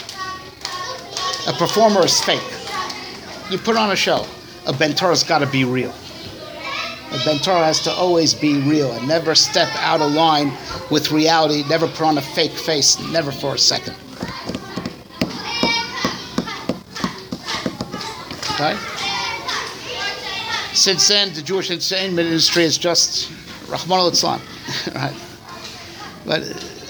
A performer is fake. You put on a show. A Ben Torah's got to be real. A Ben Torah has to always be real and never step out of line with reality, never put on a fake face, never for a second. Okay? Since then, the Jewish entertainment industry is just Rahman al-Islam. Right? But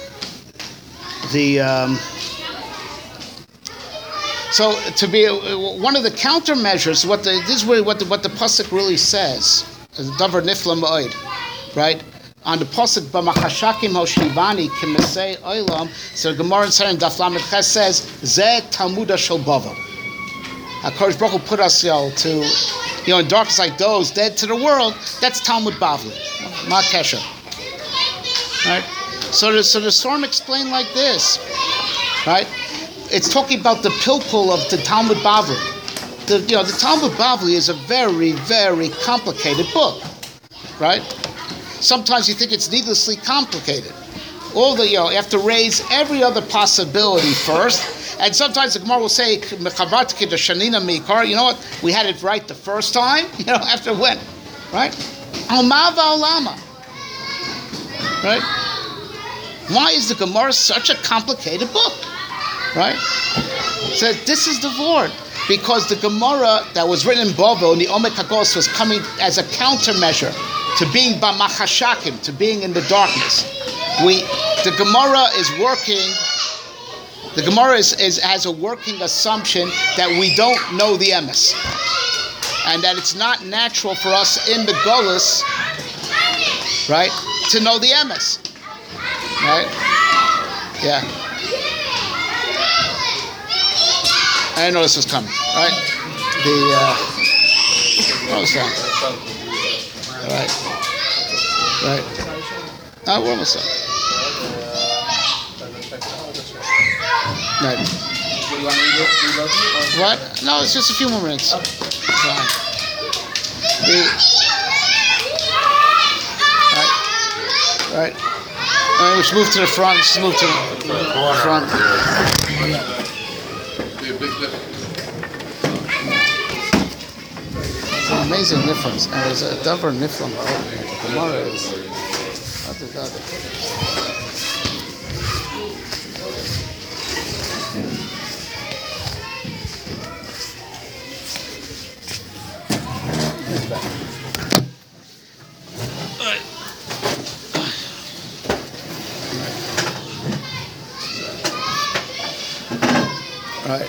so to be one of the countermeasures, what the pasuk really says, Davar Nifla Ma'od, right? On the pasuk B'machashakim Hoshivani Kimesei Olam, so Gemara in Daf Lamed Ches says Zeh Talmuda Shel Bavel. HaKadosh Baruch Hu put us, to, in darkness like those, dead to the world. That's Talmud Bavli, Ma Kesher. Right? So the storm explained like this, right? It's talking about the pilpul of the Talmud Bavli. The Talmud Bavli is a very, very complicated book, right? Sometimes you think it's needlessly complicated. You have to raise every other possibility first, and sometimes the Gemara will say, you know what? We had it right the first time, after when, right? Right? Why is the Gemara such a complicated book? Right? So this is the Lord. Because the Gemara that was written in Bavel, in the Omek HaGos, was coming as a countermeasure to being B'machashakim, to being in the darkness. The Gemara is working. The Gemara has a working assumption that we don't know the emes, and that it's not natural for us in the Golus, right, to know the emes, right? Yeah. I didn't know this was coming, right? What was that? Right. We're almost done. Right. What? No, it's just a few more minutes. Right. We should move to the front. Let's move to the front. It's an amazing difference, and there's a Davar Niflam. The Gemara is. Right.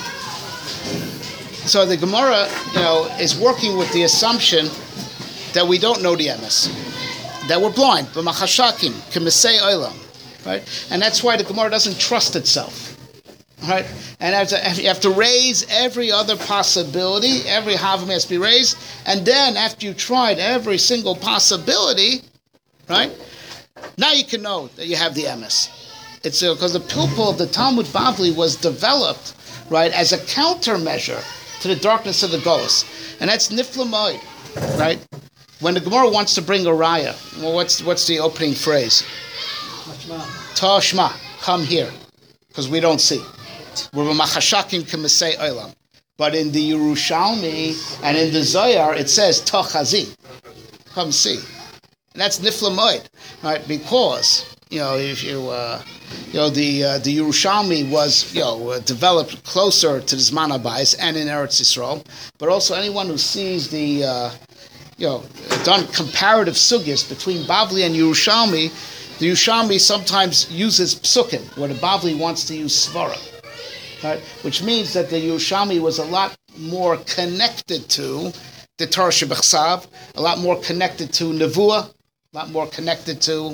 So the Gemara, is working with the assumption that we don't know the emes, that we're blind, b'machashakim, k'mesei olam, right? And that's why the Gemara doesn't trust itself, right? And you have to raise every other possibility, every havim has to be raised, and then after you tried every single possibility, right? Now you can know that you have the emes. It's because the pilpul of the Talmud Bavli was developed, right, as a countermeasure to the darkness of the Golus. And that's Nifla Ma'od, right? When the Gemara wants to bring a raya, well, what's the opening phrase? Tashma, come here, because we don't see. We're machashakim k'mesei olam. But in the Yerushalmi and in the Zohar, it says Tachazi, come see. And that's Nifla Ma'od, right? Because if the Yerushalmi was, developed closer to the Zman HaBayis and in Eretz Yisrael, but also anyone who sees the, done comparative sugyas between Bavli and Yerushalmi, the Yerushalmi sometimes uses psukim, where the Bavli wants to use svara, right? Which means that the Yerushalmi was a lot more connected to the Torah Shebechsav, a lot more connected to Nevuah, a lot more connected to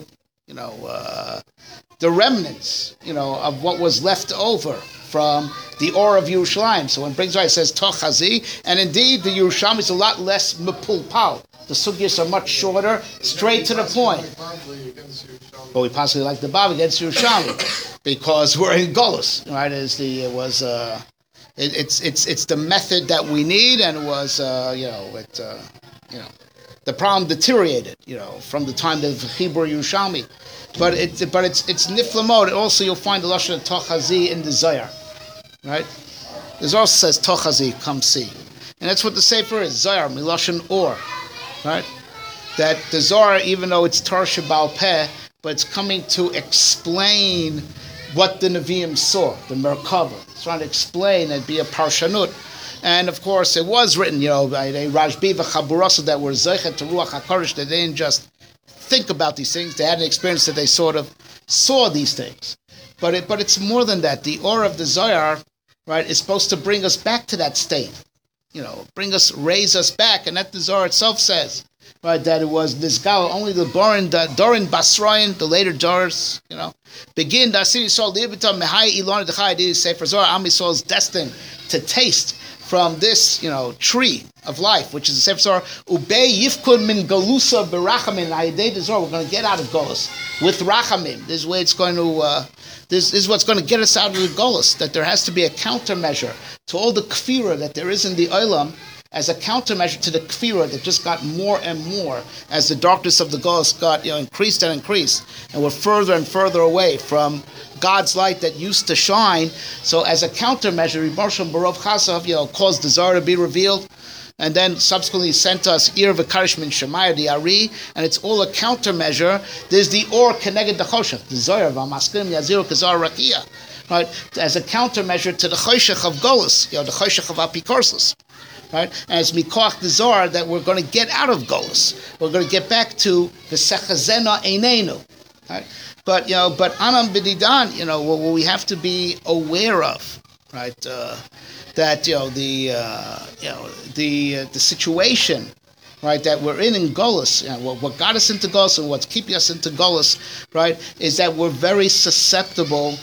the remnants, of what was left over from the Or of Yerushalayim. So when it brings right, it says Tochazi, and indeed the Yerushalmi is a lot less mepulpal The sugyas are much shorter, straight to the point. But we possibly like the Bava against Yerushalmi because we're in Golus, right? It's the method that we need, and it was the problem deteriorated, from the time of Hebrew Yerushalmi. But it's nifla mode. Also, you'll find the lashon of Tochazi in the Zohar, right? The Zohar says Tochazi, come see, and that's what the Sefer is. Zohar milashon or, right? That the Zohar, even though it's Torah Sheba'al Peh, but it's coming to explain what the Nevi'im saw, the Merkava. It's trying to explain and be a parshanut. And of course, it was written, by the Rashbi v'Chaburasa that were Zeichet to Ruach HaKodesh. They didn't just think about these things. They had an experience that they sort of saw these things. But it's more than that. The aura of the Zohar, right, is supposed to bring us back to that state. Raise us back. And that the Zohar itself says, right, that it was this gal, only the Dorin Basrayan, the later Doris, begin the Asiri Sol Libita Mehai Ilon Dechai Di Sefer Zohar, Am Yisrael is destined to taste from this, tree of life, which is the Sefer Zohar. Ubei Yifkud Min Galusa Berachamin. Ayidei the Zohar, we're going to get out of Golus with Rachamim. This is where it's going to. This is what's going to get us out of the Golus. That there has to be a countermeasure to all the kfira that there is in the Olam, as a countermeasure to the kfira that just got more and more as the darkness of the Golus got increased and increased, and we're further and further away from God's light that used to shine. So as a countermeasure, Rebbe Shalom Barov Chasav, caused the Zohar to be revealed, and then subsequently sent us Ir V'Karish Min Shemaya, the Ari, and it's all a countermeasure. There's the Or Keneged the Choshech, the Zohar, V'Maskim Yazir Kazar Rakia, right, as a countermeasure to the Choshech of Golus, the Choshech of Apikorsus. Right? And it's mikoach the Zohar that we're going to get out of Golus. We're going to get back to the Sechazena Einenu. Right? But Anam B'didan, what we have to be aware of, right? That the situation, right, that we're in Golus, what got us into Golus and what's keeping us into Golus, right, is that we're very susceptible,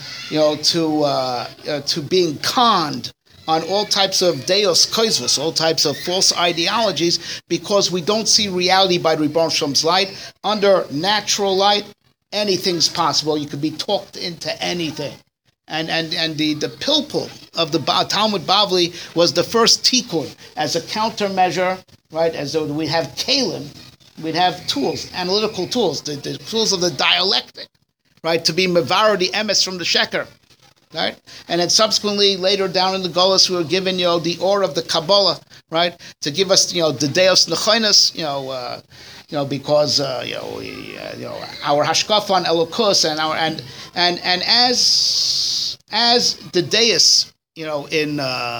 to being conned on all types of deos koizvus, all types of false ideologies, because we don't see reality by Ribbon Shalom's light. Under natural light, anything's possible. You could be talked into anything. And the pilpul of the Talmud Bavli was the first tikkun as a countermeasure, right? As though we have kalim, we'd have tools, analytical tools, the tools of the dialectic, right? To be mevarer the emes from the sheker. Right, and then subsequently later down in the Golus, we were given the or of the Kabbalah, right, to give us the Deus Nechoinus, because our Hashkafa on Elokus and our and as the Deus in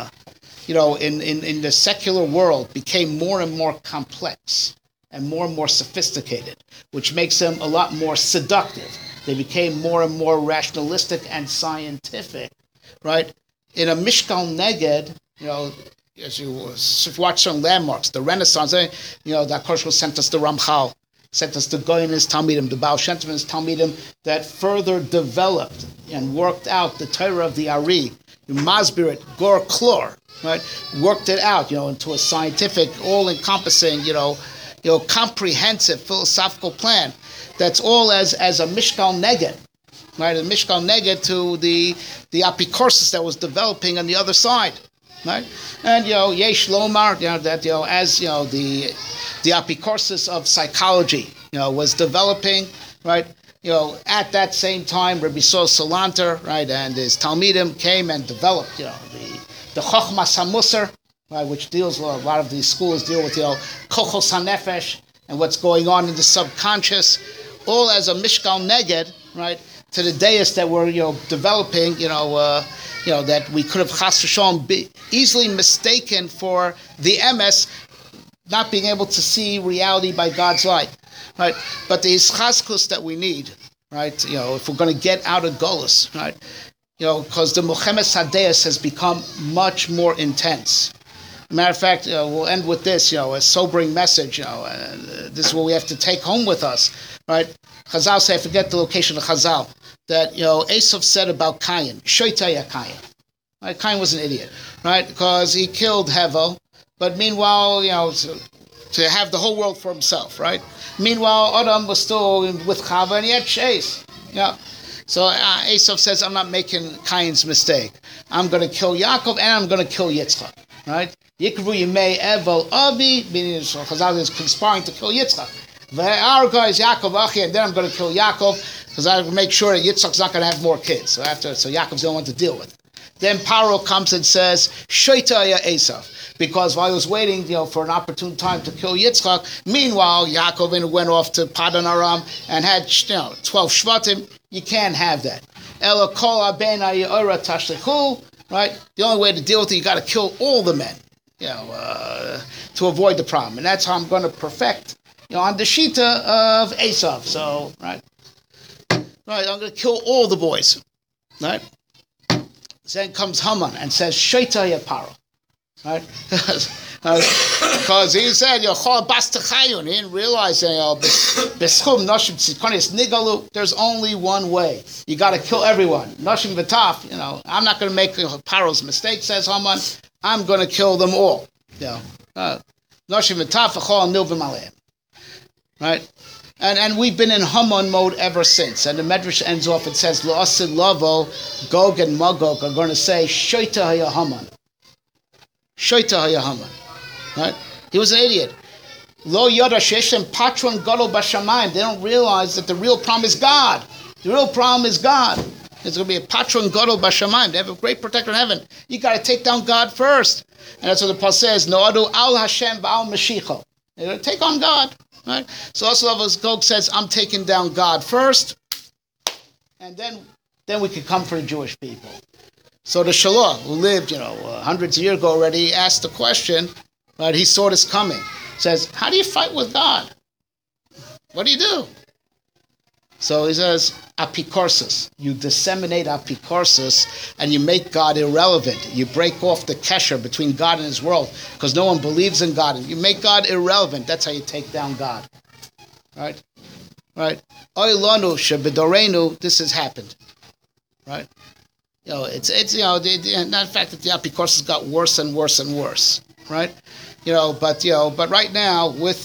the secular world became more and more complex and more sophisticated, which makes them a lot more seductive. They became more and more rationalistic and scientific, right? In a Mishkal Neged, as you watch some landmarks, the Renaissance, the HaKodesh sent us the Ramchal, sent us the Goyenis Talmidim, the Baal Shem Tov's Talmidim, that further developed and worked out the Torah of the Ari, Masbirit, Gor Klor, right? Worked it out, into a scientific, all-encompassing, comprehensive philosophical plan. That's all as a Mishkal Neged, right? A Mishkal Neged to the Apikorsis that was developing on the other side, right? And Yesh Lomar, that as the Apikorsis of psychology, was developing, right? At that same time, Rabbi Sol Salanter, right, and his Talmidim came and developed, the Chochmas HaMusar, right, which deals a lot of these schools deal with Kochos HaNefesh and what's going on in the subconscious. All as a Mishkal Neged, right, to the deis that were, developing, that we could have chas v'shalom be easily mistaken for the emes, not being able to see reality by God's light, right? But the ischazkus that we need, right, if we're going to get out of Golus, right, because the Mochemes HaDeis has become much more intense. Matter of fact, we'll end with this, a sobering message, this is what we have to take home with us, right? Chazal say, I forget the location of Chazal, that, Esav said about Cain, Shoitaya Cain. Right? Cain was an idiot, right? Because he killed Hevel, but meanwhile, to have the whole world for himself, right? Meanwhile, Adam was still with Chava and he had Shais. Yeah. So Esav says, I'm not making Cain's mistake. I'm going to kill Yaakov and I'm going to kill Yitzchak, right? Yikru Yimei Evel Avi, meaning Chazal is conspiring to kill Yitzchak. Our guy is Yaakov Achi, and then I'm going to kill Yaakov because I make sure that Yitzchak's not going to have more kids. So Yaakov's the only one to deal with. Then Paro comes and says, Shoita ya Esav. Because while he was waiting, for an opportune time to kill Yitzchak, meanwhile, Yaakov went off to Padan Aram and had 12 Shvatim. You can't have that. Ela kol abena ye'ora tashlichu, right? The only way to deal with it, you got to kill all the men, to avoid the problem. And that's how I'm going to perfect, on the Shita of Esav. So, right, I'm going to kill all the boys, right? Then comes Haman and says, Shaita ya Paro. Right? Because he said, he didn't realize, there's only one way. You got to kill everyone. Nashim v'taf, I'm not going to make Paro's mistake, says Haman. I'm going to kill them all. Nashim v'taf v'chol nilvim aleim. Right? And we've been in Haman mode ever since. And the Medrash ends off, it says, La'asid lavo, Gog and Magog are going to say, Shaita haya Haman. Shaita haya Haman. Right? He was an idiot. Lo yada sheshem patron gadol bashamayim. They don't realize that the real problem is God. The real problem is God. There's going to be a patron gadol bashamayim. They have a great protector in heaven. You got to take down God first. And that's what the Paul says, Noadu al Hashem v'al Mashiach. They're going to take on God. Right? So also Gog says, I'm taking down God first, and then we could come for the Jewish people. So the Shalom, who lived, hundreds of years ago already, asked the question, right? He saw this coming. Says, how do you fight with God? What do? So he says, apikorsis. You disseminate apikorsis, and you make God irrelevant. You break off the kesher between God and his world, because no one believes in God. And you make God irrelevant. That's how you take down God. Right? Oilanu shebedorenu, this has happened. Right? It's not the fact that the apikorsis got worse and worse and worse. Right? But right now, with,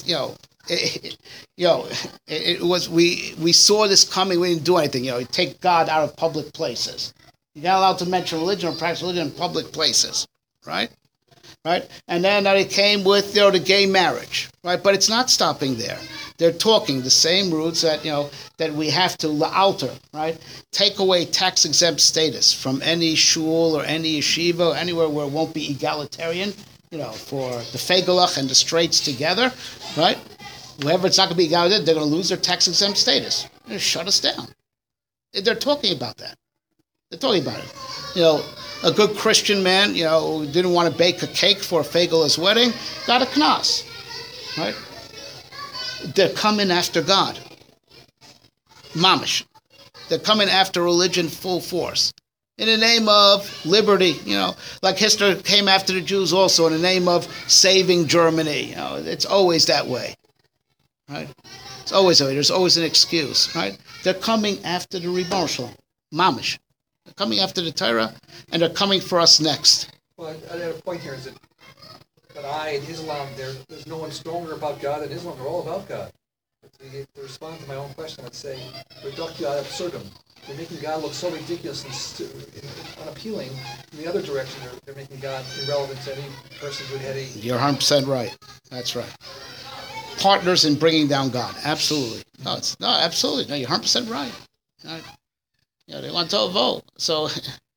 it was we saw this coming. We didn't do anything. You take God out of public places. You're not allowed to mention religion or practice religion in public places, right? And then it came with the gay marriage, right? But it's not stopping there. They're talking the same roots that that we have to alter, right? Take away tax exempt status from any shul or any yeshiva or anywhere where it won't be egalitarian, for the fegelach and the straights together, right? Whoever it's not going to be egalitarian, they're going to lose their tax exempt status. They're going to shut us down. They're talking about that. They're talking about it. A good Christian man, who didn't want to bake a cake for a fegelah's wedding, got a knas, right? They're coming after God. Mamish. They're coming after religion full force. In the name of liberty, like Hitler came after the Jews also in the name of saving Germany. It's always that way. Right? It's always that way. There's always an excuse, right? They're coming after the Ribono Shel Olam. Mamish. They're coming after the Torah, and they're coming for us next. Well, a point here is that in Islam, there's no one stronger about God than Islam. They're all about God. But to respond to my own question, I would say, reductio ad absurdum. They're making God look so ridiculous and unappealing. In the other direction, they're making God irrelevant to any person who had a... You're 100% right. That's right. Partners in bringing down God. Absolutely. Absolutely. No, you're 100% right. They want to vote. So,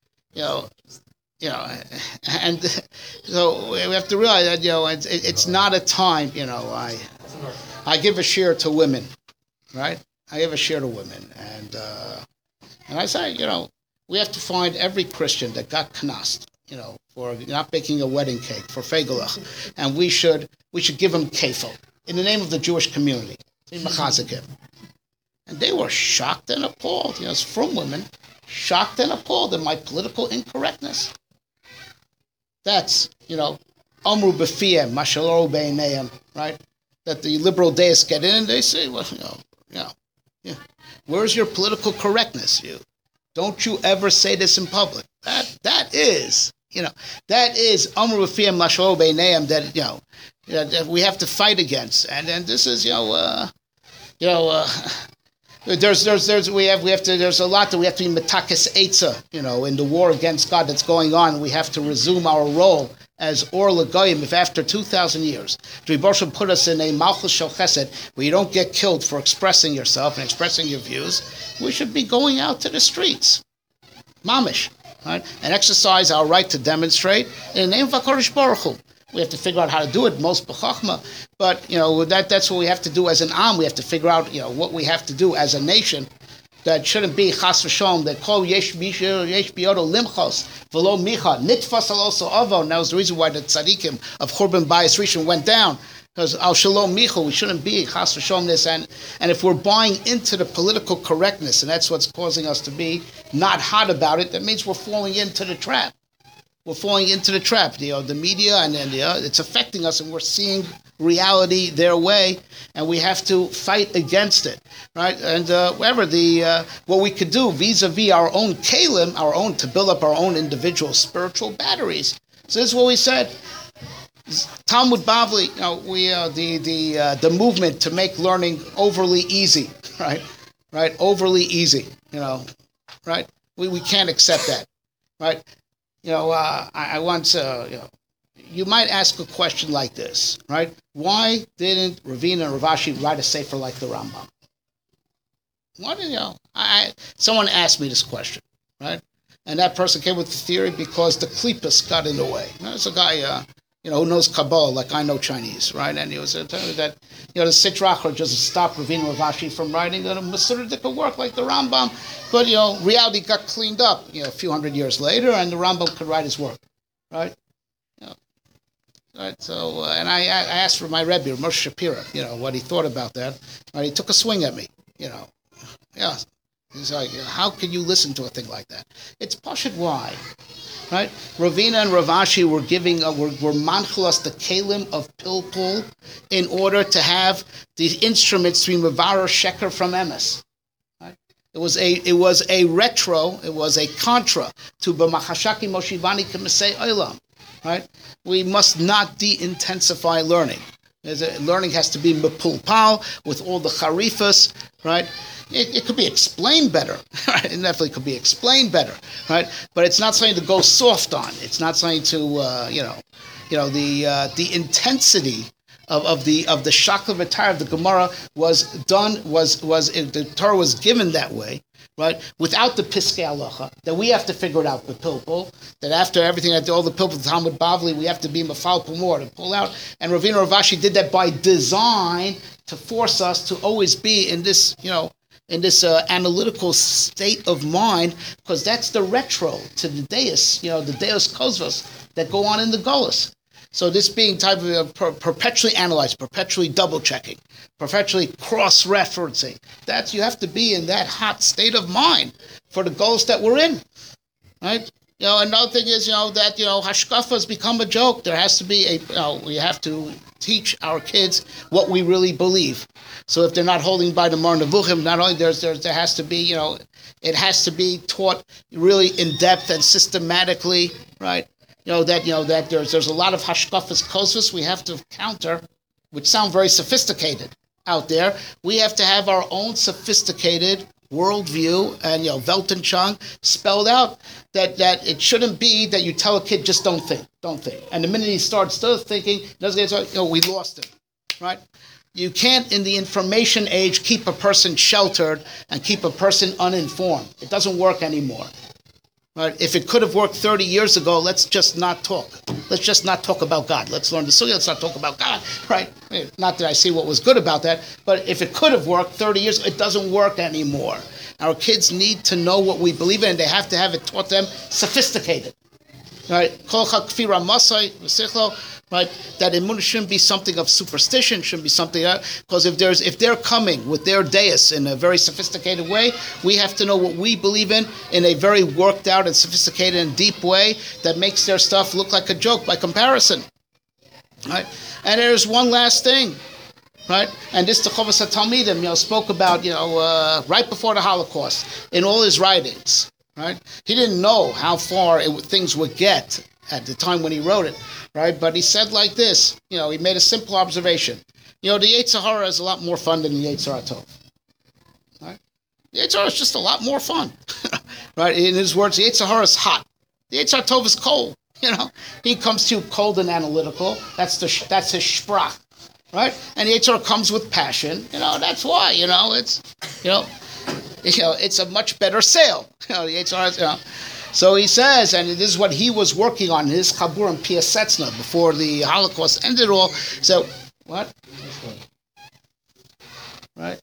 and so we have to realize that, it's not a time, I give a share to women, right? I give a share to women. And I say, we have to find every Christian that got knast, for not baking a wedding cake, for fegelach. And we should give them kefil in the name of the Jewish community. And they were shocked and appalled. It's from women, shocked and appalled at my political incorrectness. That's, Amru b'fiyem, mashaloru b'einayim, right? That the liberal deists get in and they say, well, where's your political correctness? Don't you ever say this in public. That is Amru b'fiyem, mashaloru b'einayim, that, that we have to fight against. And this is, there's a lot that we have to be metakes etza, in the war against God that's going on. We have to resume our role as Or L'Goyim. If after 2,000 years, the Rebbe Shalom put us in a Malchus Shel Chesed, where you don't get killed for expressing yourself and expressing your views, we should be going out to the streets, mamish, right, and exercise our right to demonstrate in the name of HaKadosh Baruch Hu. We have to figure out how to do it, most b'chachma, but that's what we have to do as an am. We have to figure out what we have to do as a nation. That shouldn't be chas v'shalom. That kol yesh biyodo limchos v'lo micha nitfas aloso avo. And that was the reason why the tzaddikim of Churban Bayis Rishon went down, because al shalom micha. We shouldn't be chas v'shalom this, and if we're buying into the political correctness, and that's what's causing us to be not hot about it, that means we're falling into the trap. We're falling into the trap. The media, and then it's affecting us, and we're seeing reality their way, and we have to fight against it, right? And what we could do vis-a-vis our own kalim, to build up our own individual spiritual batteries. So this is what we said. Talmud Bavli, the movement to make learning overly easy, right? Overly easy, right? We can't accept that, right? I once, you might ask a question like this, right? Why didn't Ravina and Rav Ashi write a sefer like the Rambam? Someone asked me this question, right? And that person came with the theory because the Klippas got in the way. There's a guy, who knows Kabbalah like I know Chinese, right? And he was telling me that, the Sitra Achra just stopped Ravina and Rav Ashi from writing a Masuridic work like the Rambam. But, reality got cleaned up, a few hundred years later, and the Rambam could write his work, right? Right, so, and I asked for my Rebbe, Moshe Shapira, what he thought about that. Right, he took a swing at me, Yeah. He's like, how can you listen to a thing like that? It's Pashut why, right? Ravina and Rav Ashi were manchul us the kalim of pilpul in order to have the instruments to be mevarer sheker from emes. Right? It was a retro, it was a contra to b'machashaki moshivani k'mesei olam. Right? We must not de-intensify learning. Learning has to be mepulpal with all the charifas, right? It could be explained better. Right? It definitely could be explained better, right? But it's not something to go soft on. It's not something to, the intensity of the shakla v'tar of the Gemara the Torah was given that way. Right, without the Piskei Halacha, that we have to figure it out with Pilpul, that after everything, after all the Pilpul, the Talmud Bavli, we have to be Mafal Pumor, to pull out. And Ravina Rav Ashi did that by design to force us to always be in this, analytical state of mind, because that's the retro to the Deus, the Deus Kozvos that go on in the Golas. So this being type of perpetually analyzed, perpetually double-checking, perpetually cross-referencing, you have to be in that hot state of mind for the goals that we're in, right? Another thing is, that, hashkafa has become a joke. There has to be we have to teach our kids what we really believe. So if they're not holding by the Mar Nevuchim, not only there has to be, it has to be taught really in depth and systematically, right? That there's a lot of hashkafas kozvus we have to counter, which sound very sophisticated out there. We have to have our own sophisticated worldview and Weltanschauung spelled out. That it shouldn't be that you tell a kid just don't think. And the minute he starts thinking, we lost him, right? You can't, in the information age, keep a person sheltered and keep a person uninformed. It doesn't work anymore. Right? If it could have worked 30 years ago, let's just not talk. Let's just not talk about God. Let's learn the Sugya. Let's not talk about God. Right? Not that I see what was good about that, but if it could have worked 30 years, it doesn't work anymore. Our kids need to know what we believe in, and they have to have it taught them sophisticated. Right? Right? That emunah shouldn't be something of superstition, shouldn't be something because if they're coming with their deis in a very sophisticated way, we have to know what we believe in a very worked out and sophisticated and deep way that makes their stuff look like a joke by comparison. Right? And there's one last thing. Right? And this the Chovas HaTalmidim, spoke about, right before the Holocaust in all his writings. Right? He didn't know how far things would get at the time when he wrote it. right? But he said like this, he made a simple observation. The Yetzer Hara is a lot more fun than the Yetzer Tov. Right? The Yetzer Hara is just a lot more fun. Right? In his words, the Yetzer Hara is hot. The Yetzer Tov is cold. He comes to you cold and analytical. That's his sprach. Right? And the Yetzer Hara comes with passion. That's why, it's a much better sale. The Yetzer Hara, So he says, and this is what he was working on, his Chabur and Piasetzna, before the Holocaust ended all. So, what? Right?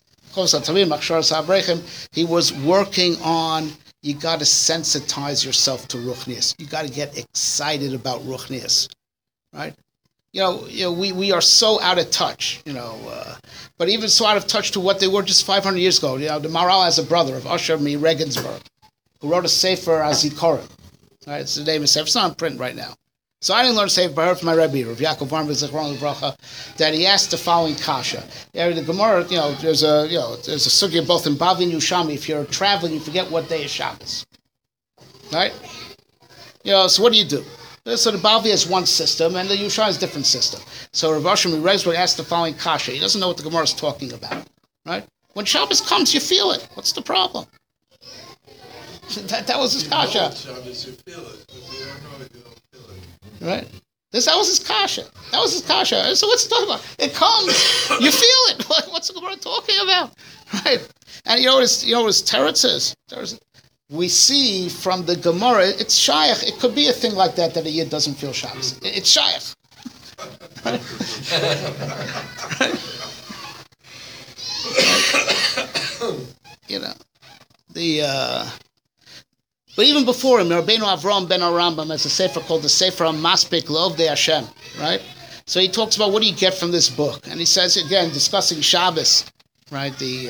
He was working on, you got to sensitize yourself to Ruchnius. You got to get excited about Ruchnius. Right? We are so out of touch, but even so out of touch to what they were just 500 years ago. The Maharal has a brother of Usher Mi Regensburg, who wrote a Sefer Azikorim. Right, it's the name of Sefer. It's not in print right now. So I didn't learn Sefer, but I heard from my Rebbe, Rav Yaakov Varm Zichron Livracha, that he asked the following kasha. The Gemara, there's a sugya both in Bavli and Yushami. If you're traveling, you forget what day is Shabbos. Right? So what do? So the Bavli has one system, and the Yushami has a different system. So Rav Asher Mi Regensburg asked the following kasha. He doesn't know what the Gemara is talking about. Right? When Shabbos comes, you feel it. What's the problem? That was his kasha. Shabbos, you feel it. If you don't know it, you don't feel it. Right? That was his kasha. So what's he talking about? It comes. You feel it. What's the Gemara talking about? Right? And you know what his teretz is? We see from the Gemara, it's shayach. It could be a thing like that a yid doesn't feel Shabbos. It's shayach. Right? But even before him, Rabbeinu Avraham ben Arambam has a sefer called the Sefer HaMaspik L'Ovdei Hashem, right? So he talks about what do you get from this book, and he says again, discussing Shabbos, right? He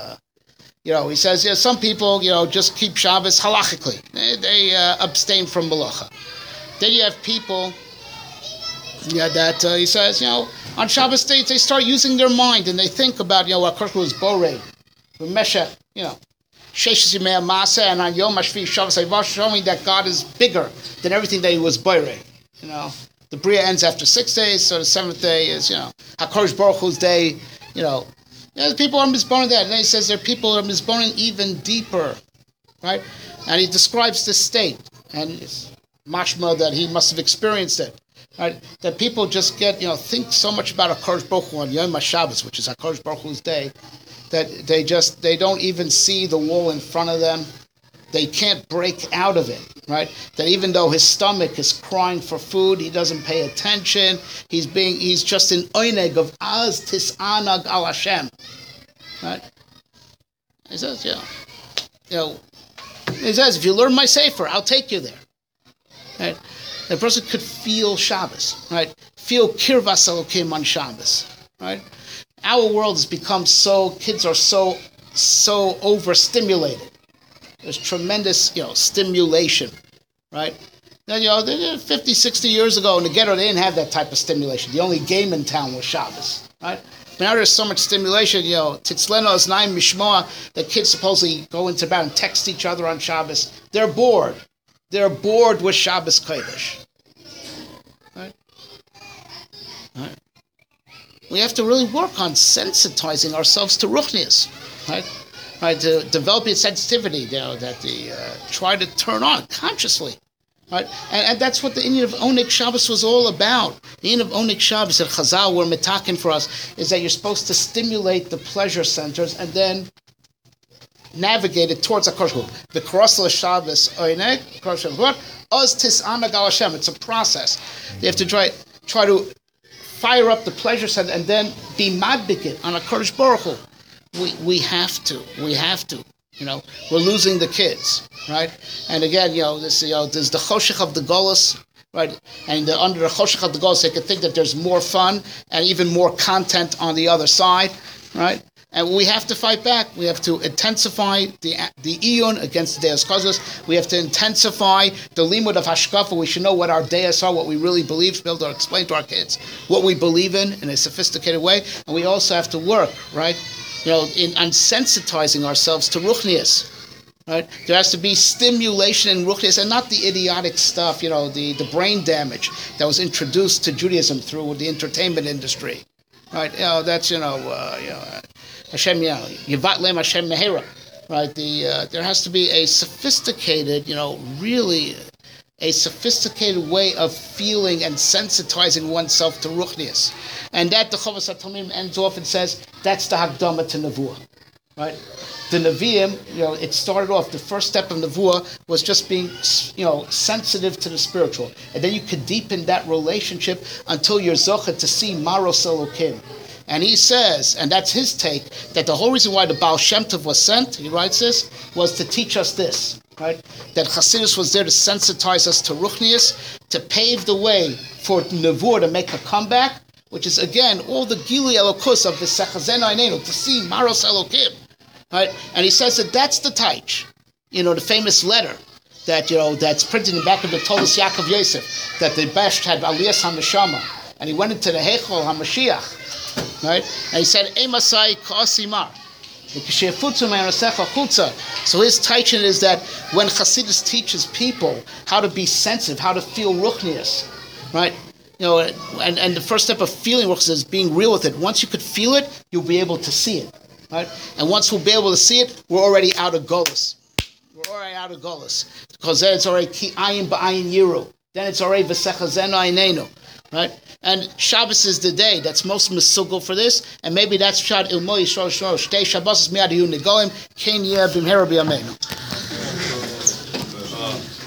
says, some people, just keep Shabbos halachically. They abstain from malacha. Then you have people, that he says, on Shabbos day they start using their mind and they think about, HaKadosh was borei, Meshach, Sheshes Yimei Masa, and on Yom HaShvi Shabbos Haivash, showing that God is bigger than everything that he was borei. The Bria ends after 6 days, so the seventh day is, HaKadosh Baruch Hu's day, the people are misborn that. And then he says there are people who are misborn even deeper, right? And he describes this state, and it's mashma that he must have experienced it, right? That people just get, think so much about HaKadosh Baruch Hu on Yom HaShabbos, which is HaKadosh Baruch Hu's day, that they don't even see the wall in front of them. They can't break out of it, right? That even though his stomach is crying for food, he doesn't pay attention. He's just an oineg of az tisanag al Hashem, right? He says, he says, if you learn my sefer, I'll take you there, right? The person could feel Shabbos, right? Feel kirvas elokim on Shabbos, right? Our world has become kids are so overstimulated. There's tremendous, stimulation, right? Now, 50, 60 years ago in the ghetto, they didn't have that type of stimulation. The only game in town was Shabbos, right? But now there's so much stimulation, Titzleno Oznaim Mishmoa, the kids supposedly go into bed and text each other on Shabbos. They're bored. They're bored with Shabbos Kodesh, right? Right? We have to really work on sensitizing ourselves to Ruchnius, right? Right, to develop your sensitivity, that they try to turn on consciously, right? And that's what the Inyan of Oneg Shabbos was all about. The Inyan of Oneg Shabbos that Chazal were metakin for us is that you're supposed to stimulate the pleasure centers and then navigate it towards HaKadosh Baruch Hu. The Korosel Shabbos Oneg, Oz Tisanag al Hashem. It's a process. You have to try to fire up the pleasure center and then be madbikit on HaKadosh Baruch Hu. We have to. We're losing the kids, right? And again, there's the choshech of the golus, right? And under the choshech of the golus, they could think that there's more fun and even more content on the other side, right? And we have to fight back. We have to intensify the iyun against the deus kozos. We have to intensify the limud of hashkafa. We should know what our deus are, what we really believe, to be able to explain to our kids what we believe in a sophisticated way. And we also have to work, right? On sensitizing ourselves to Ruchnius, Right? There has to be stimulation in ruchnius, and not the idiotic stuff, the brain damage that was introduced to Judaism through the entertainment industry. Right? That's Hashem, Yivat Leim Hashem Mehera. Right? There has to be a sophisticated, really a sophisticated way of feeling and sensitizing oneself to ruchnius, and that the Chovas HaTalmidim ends off and says that's the Hakdama to Nevuah. Right? The Nevi'im, it started off, the first step of Nevuah was just being, sensitive to the spiritual. And then you could deepen that relationship until you're zocheh to see Maros Elokim. And he says, and that's his take, that the whole reason why the Baal Shem Tov was sent, he writes this, was to teach us this, right? That Chassidus was there to sensitize us to Ruchnius, to pave the way for Nevuah to make a comeback, which is, again, all the Gili Elokus of the Sechazen Einenu, to see Maros Elokim. Right? And he says that that's the taich, the famous letter that that's printed in the back of the Tolos Yaakov Yosef, that the Besht had Aliyas HaNeshama, and he went into the Heichal HaMashiach, right? And he said, "Emasai Ka'asimar." So his teaching is that when Chassidus teaches people how to be sensitive, how to feel ruchnius, right? And the first step of feeling ruchnius is being real with it. Once you could feel it, you'll be able to see it. Right? And once we'll be able to see it, we're already out of Golus. Because then it's already Ki Ayin Ba'ayin Yiru. Then it's already V'sechazenu Einenu. Right? And Shabbos is the day that's most mesugal for this, and maybe that's Shad Ilmo Yisrael Shtei Shabbos Miad Yu Negoim Ken Yeh B'mhera B'yameinu.